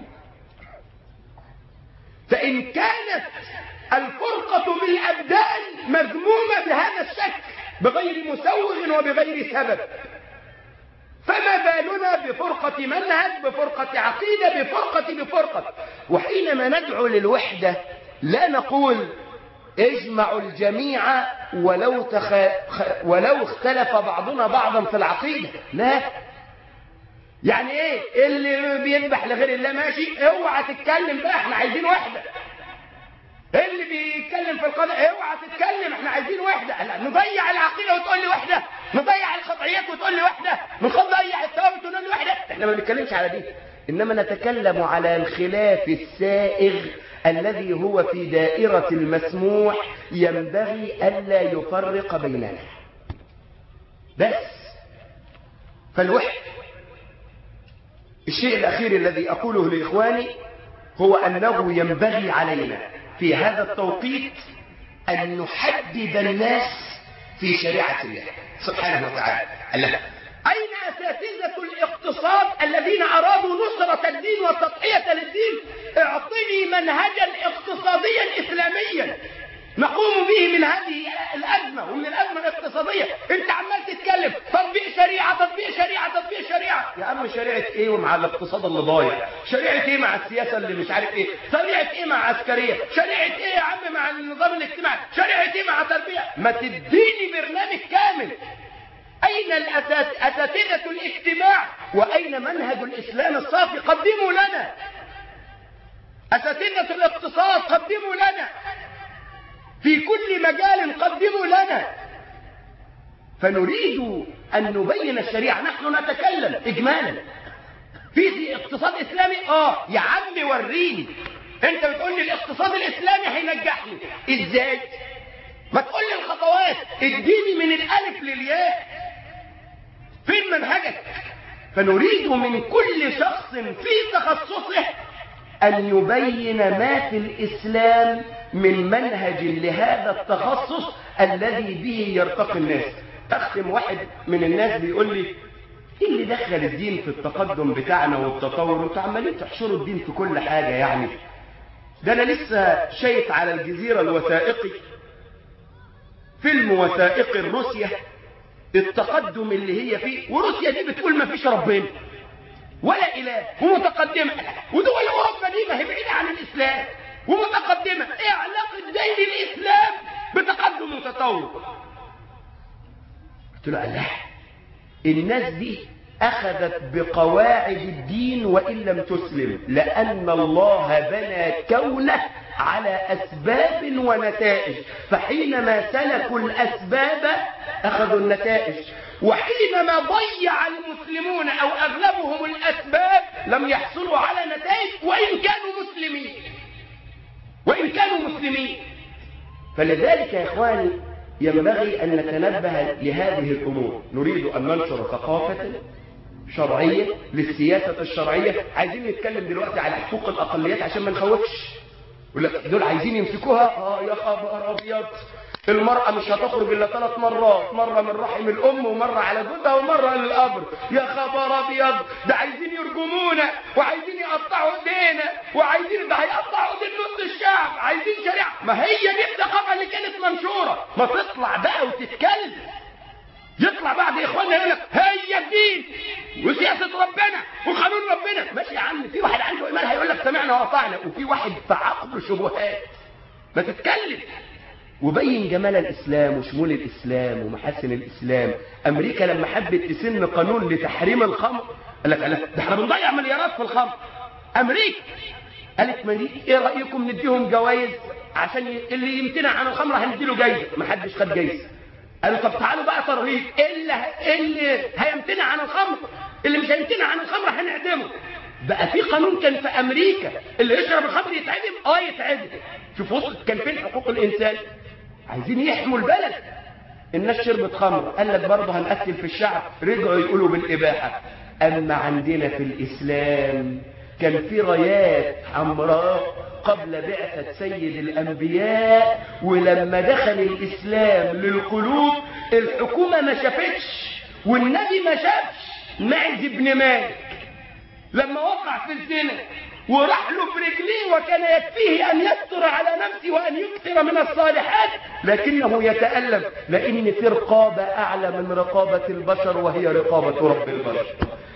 فإن كانت الفرقة بالأبدان مذمومة بهذا الشكل بغير مسوغ وبغير سبب، فما بالنا بفرقة منهج، بفرقة عقيدة، بفرقة بفرقة. وحينما ندعو للوحدة لا نقول اجمعوا الجميع ولو, تخ... ولو اختلف بعضنا بعضا في العقيدة. لا، يعني ايه اللي بيذبح لغير الله ماشي، اوعى تتكلم بقى، احنا عايزين وحدة. اللي بيتكلم في القضاء اوعى تتكلم، احنا عايزين وحده. لا نضيع العقيده وتقول لي وحده، نضيع الخطئيات وتقول لي وحده، نضيع الثوابت وتقول لي وحده. احنا ما بنتكلمش على دي، انما نتكلم على الخلاف السائغ الذي هو في دائره المسموح، ينبغي الا يفرق بيننا بس. فالوحده. الشيء الاخير الذي اقوله لاخواني هو انه ينبغي علينا في هذا التوقيت أن نحدد الناس في شريعة الله سبحانه وتعالى. الله. أين أساتذة الاقتصاد الذين أرادوا نصرة الدين والتضحية للدين؟ اعطني منهجا اقتصاديا إسلاميا نقوم به من هذه الأزمة ومن الأزمة الاقتصادية. أنت عمال تتكلم تطبيق شريعة تطبيق شريعة تطبيق شريعة. يا عم شريعة إيه ومع الاقتصاد اللي ضايع؟ شريعة إيه مع السياسة اللي مش عارف إيه؟ شريعة إيه مع عسكرية؟ شريعة إيه يا عم مع النظام الاجتماعي؟ شريعة إيه مع تربية؟ ما تديني برنامج كامل. أين أساتذة الاجتماع وأين منهج الإسلام الصافي؟ قدموا لنا. أساتذة الاقتصاد قدموا لنا. في كل مجال قدموا لنا. فنريد أن نبين الشريعة. نحن نتكلم إجمالا في اقتصاد إسلامي. آه يا عم وريني. أنت بتقول لي الاقتصاد الإسلامي هينجحني إزاي؟ ما تقول لي الخطوات، اديني من الألف للياء. فين منهجك؟ فنريد من كل شخص في تخصصه أن يبين ما في الإسلام من منهج لهذا التخصص الذي به يرتقي الناس. أختم واحد من الناس بيقول لي إيه اللي دخل الدين في التقدم بتاعنا والتطور؟ انتوا عمالين تحشروا الدين في كل حاجة يعني. ده أنا لسه شايف على الجزيرة الوثائقي فيلم وثائقي روسيا، التقدم اللي هي فيه. وروسيا دي بتقول ما فيش ربنا ولا إله ومتقدمة، ودول أوروبا دي ما هي بعيدة عن الإسلام ومتقدمة. إيه علاقة دين الإسلام بتقدم وتطور؟ قلت له الله، الناس دي أخذت بقواعد الدين وإن لم تسلم، لأن الله بنى كونه على أسباب ونتائج، فحينما سلكوا الأسباب أخذوا النتائج، وحينما ضيع المسلمون أو أغلبهم الأسباب لم يحصلوا على نتائج وإن كانوا مسلمين وإن كانوا مسلمين. فلذلك يا إخواني ينبغي أن نتنبه لهذه الأمور. نريد أن ننشر ثقافة شرعية للسياسة الشرعية. عايزين نتكلم دلوقتي على حقوق الأقليات عشان ما نخوفش. دول عايزين يمسكوها. آه يا خبر أبيض، المرأة مش هتخرج إلا ثلاث مرات، مرة من رحم الأم ومرة على جوزها ومرة للقبر. يا خبر أبيض، ده عايزين يرجمونا وعايزين يقطعوا ايدينا وعايزين ده هيقطعوا ايدين نص الشعب. عايزين شريعة. ما هي دي الثقافة اللي كانت منشورة. ما تطلع بقى وتتكلم. يطلع بعد إخواننا يقول لك هي الدين وسياسة ربنا وقانون ربنا. ماشي يا عم، في واحد عنده إيمان هيقول لك سمعنا وأطعنا، وفي واحد في عقله شبهات. ما تتكلم وبين جمال الإسلام وشمول الإسلام ومحاسن الإسلام. أمريكا لما حبت تسن قانون لتحريم الخمر قال لك ده احنا بنضيع مليارات في الخمر. أمريكا قالت ما ايه رأيكم نديهم جوائز عشان اللي يمتنع عن الخمر هنديله جايزة. ما حدش خد جايزة. قالوا طب تعالوا بقى ترهيب، اللي اللي هيمتنع عن الخمر، اللي مش هيمتنع عن الخمر هنعدمه. بقى في قانون كان في أمريكا اللي يشرب الخمر يتعدم. اه يتعدم. شوف وصلت كان فين حقوق الإنسان. عايزين يحموا البلد. الناس شربت خمر قال لك برضه هنقتل في الشعب، رجعوا يقولوا بالإباحة. أما عندنا في الإسلام كان في رايات حمراء قبل بعثة سيد الأنبياء، ولما دخل الإسلام للقلوب الحكومة ما شافتش والنبي ما شافش. معز بن مالك لما وقع في الزنا وراح له برجليه وكان يكفيه أن يستر على نفسه وأن يكثر من الصالحات، لكنه يتألم لأن في رقابة أعلى من رقابة البشر وهي رقابة رب البشر.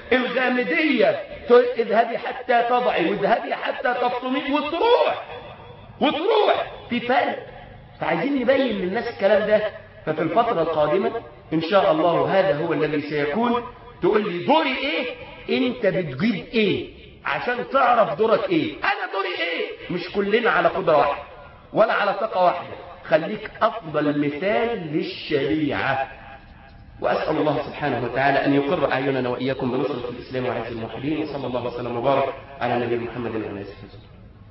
الغامدية اذهبي حتى تضعي واذهبي حتى تفطمي وتروح وتروح في فرق. فعايزين نبين للناس الكلام ده. ففي الفترة القادمة إن شاء الله هذا هو الذي سيكون. تقول لي دوري إيه؟ أنت بتجيب إيه عشان تعرف دورك إيه؟ أنا دوري إيه؟ مش كلنا على قدرة واحدة ولا على طاقة واحدة، خليك أفضل مثال للشريعة. وأسأل الله سبحانه وتعالى أن يقر أعيننا وإياكم بنصرة الإسلام وعز الموحدين. وصلى الله وسلم وبارك على نبي محمد وعلى آله وصحبه.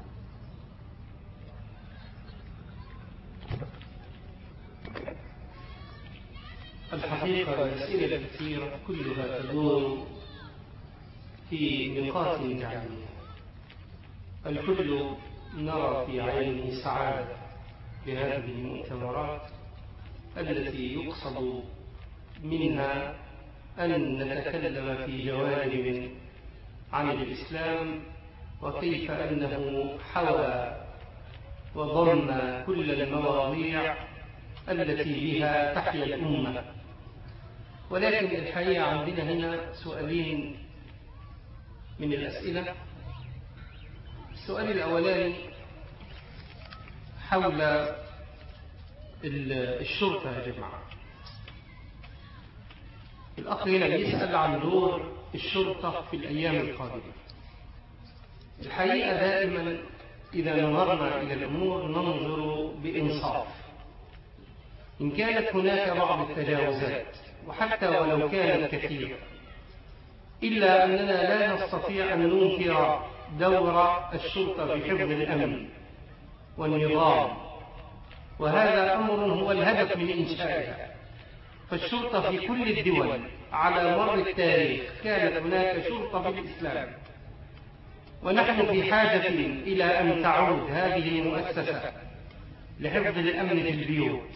الحقيقة الأسئلة الكثيرة كلها تدور في نقاط جعلية. الكل نرى في عينه سعادة بهذه المؤتمرات التي يقصد منها أن نتكلم في جوانب عن الإسلام وكيف أنه حوى وضم كل المواضيع التي بها تحيا الأمة. ولكن الحقيقة عندنا هنا سؤالين من الأسئلة. السؤال الأولاني حول الشرطة يا جماعة. الأخ هنا يسأل عن دور الشرطة في الأيام القادمة. الحقيقة دائما إذا نظرنا إلى الأمور ننظر بإنصاف. إن كانت هناك بعض التجاوزات وحتى ولو كانت كثيرة، إلا أننا لا نستطيع أن ننكر دور الشرطة في حفظ الأمن والنظام، وهذا أمر هو الهدف من إنشائها. فالشرطة في كل الدول على مر التاريخ كانت هناك شرطة في الإسلام، ونحن في حاجة إلى أن تعود هذه المؤسسة لحفظ الأمن في البيوت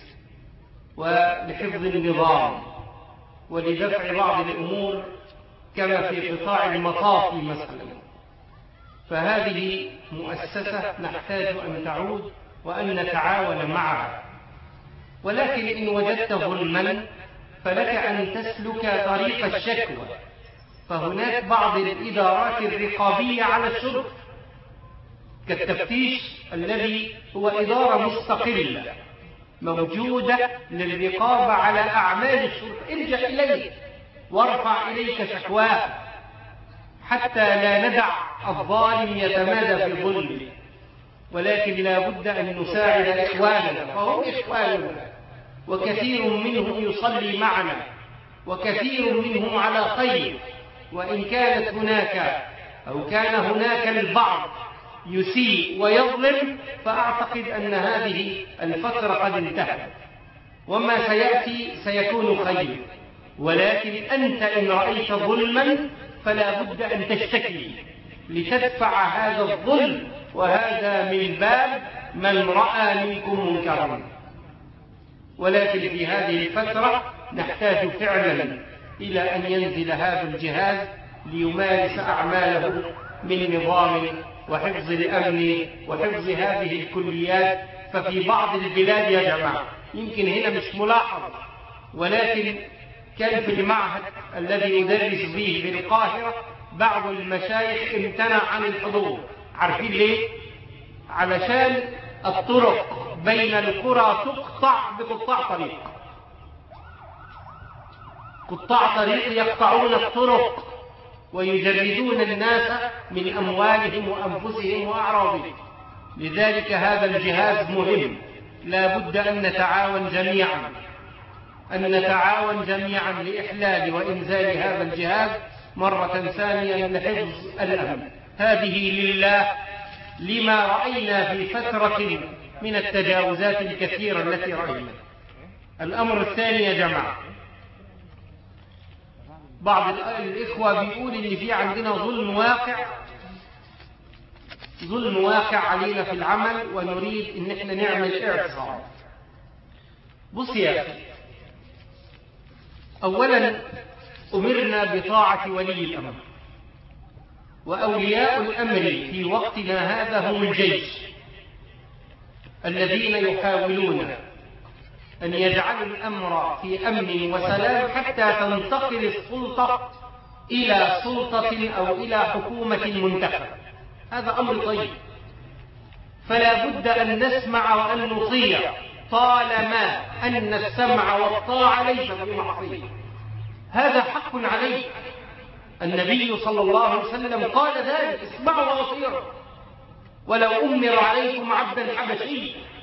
ولحفظ النظام ولدفع بعض الأمور كما في قطاع المطاف مثلا. فهذه مؤسسة نحتاج أن تعود وأن نتعاون معها. ولكن إن وجدت ظلما فلك أن تسلك طريق الشكوى. فهناك بعض الإدارات الرقابية على الشرطة كالتفتيش الذي هو إدارة مستقلة موجودة للرقابة على أعمال الشرطة. ارجع إليه وارفع إليك شكواه حتى لا ندع الظالم يتمادى في ظلمه. ولكن لا بد أن نساعد إخواننا، فهم إخواننا وكثير منهم يصلي معنا وكثير منهم على خير. وإن كانت هناك أو كان هناك البعض يسيء ويظلم، فأعتقد أن هذه الفترة قد انتهت وما سيأتي سيكون خير. ولكن أنت إن رأيت ظلما فلا بد أن تشتكي لتدفع هذا الظلم، وهذا من باب من رأى منكم منكرا. ولكن في هذه الفترة نحتاج فعلا إلى أن ينزل هذا الجهاز ليمارس أعماله من نظام وحفظ الأمن وحفظ هذه الكليات. ففي بعض البلاد يا جماعة يمكن هنا مش ملاحظ، ولكن كان في المعهد الذي يدرس به بالقاهرة بعض المشايخ امتنع عن الحضور. عارفين ليه؟ علشان الطرق بين القرى تقطع بقطاع طريق. قطاع طريق يقطعون الطرق ويجردون الناس من أموالهم وأنفسهم وأعراضهم. لذلك هذا الجهاز مهم، لا بد أن نتعاون جميعا أن نتعاون جميعا لإحلال وإنزال هذا الجهاز مرة ثانية لحفظ الأمن. هذه لله لما رأينا في فترة من التجاوزات الكثيرة التي رأينا. الأمر الثاني يا جماعة، بعض الإخوة بيقول إن في عندنا ظلم واقع ظلم واقع علينا في العمل ونريد إن احنا نعمل إعصار. بص يا أخي، أولا أمرنا بطاعة ولي الأمر، وأولياء الأمر في وقتنا هذا هم الجيش الذين يحاولون أن يجعلوا الأمر في أمن وسلام حتى تنتقل السلطة إلى سلطة أو إلى حكومة منتخبة. هذا أمر طيب، فلا بد أن نسمع وأن نطيع طالما أن السمع والطاعة ليس بمعصية. هذا حق عليه. النبي صلى الله عليه وسلم قال ذلك: اسمعوا وأطيعوا ولو أمر عليكم عبدا حبشي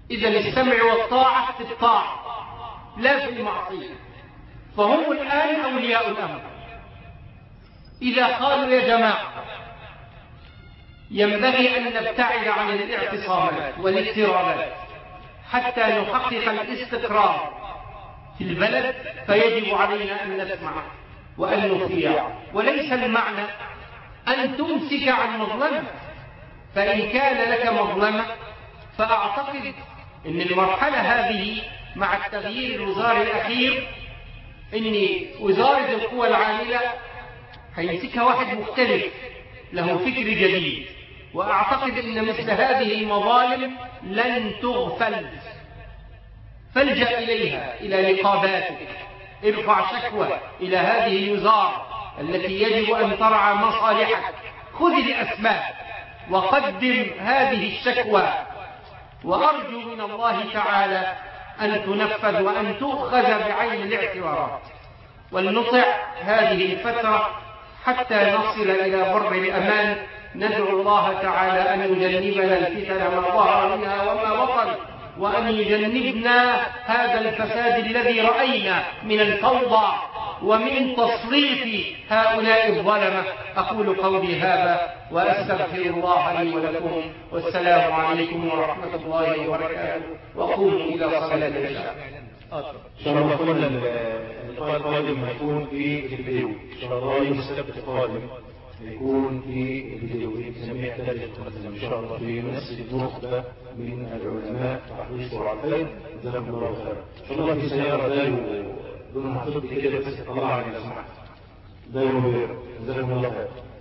إذا السمع والطاعة في الطاعة لا في المعصية، فهم الآن أولياء الأمر. إذا قالوا يا جماعة ينبغي أن نبتعد عن الاعتصامات والاضطرابات حتى نحقق الاستقرار في البلد، فيجب علينا أن نسمع وأن نطيع، وليس المعنى أن تمسك عن مظلمة، فإن كان لك مظلمة فأعتقد أن المرحلة هذه مع التغيير الوزاري الأخير أن وزارة القوى العاملة هيمسكها واحد مختلف له فكر جديد، وأعتقد أن مثل هذه المظالم لن تغفل، فالجأ إليها إلى نقاباتك، ارفع شكوى إلى هذه الوزارة التي يجب أن ترعى مصالحك، خذ الأسباب وقدم هذه الشكوى، وأرجو من الله تعالى أن تنفذ وأن تؤخذ بعين الاعتبارات، ولنطع هذه الفترة حتى نصل إلى بر الأمان. ندعو الله تعالى أن يجنبنا الفتن ما ظهر منها وما بطن، وأن يجنبنا هذا الفساد الذي رأينا من الفوضى ومن تصريف هؤلاء الظلمة. أقول قولي هذا وأستغفر الله لي ولكم، والسلام عليكم ورحمة الله وبركاته، وقوموا إلى صلاة العشاء. إن شاء الله قلنا اللقاء القادم هيكون في الفيديو، إن شاء الله يوم السبت القادم يكون في الفيديو بنسميه ثالث مقدم إن شاء الله في نفس النخبة من العلماء تحريص وعلى الخير. جزاكم الله خيرا. إن شاء الله في سيارة دايو دون محطوط كده بس تطلع على السماح دايو مبير. جزاكم الله خير.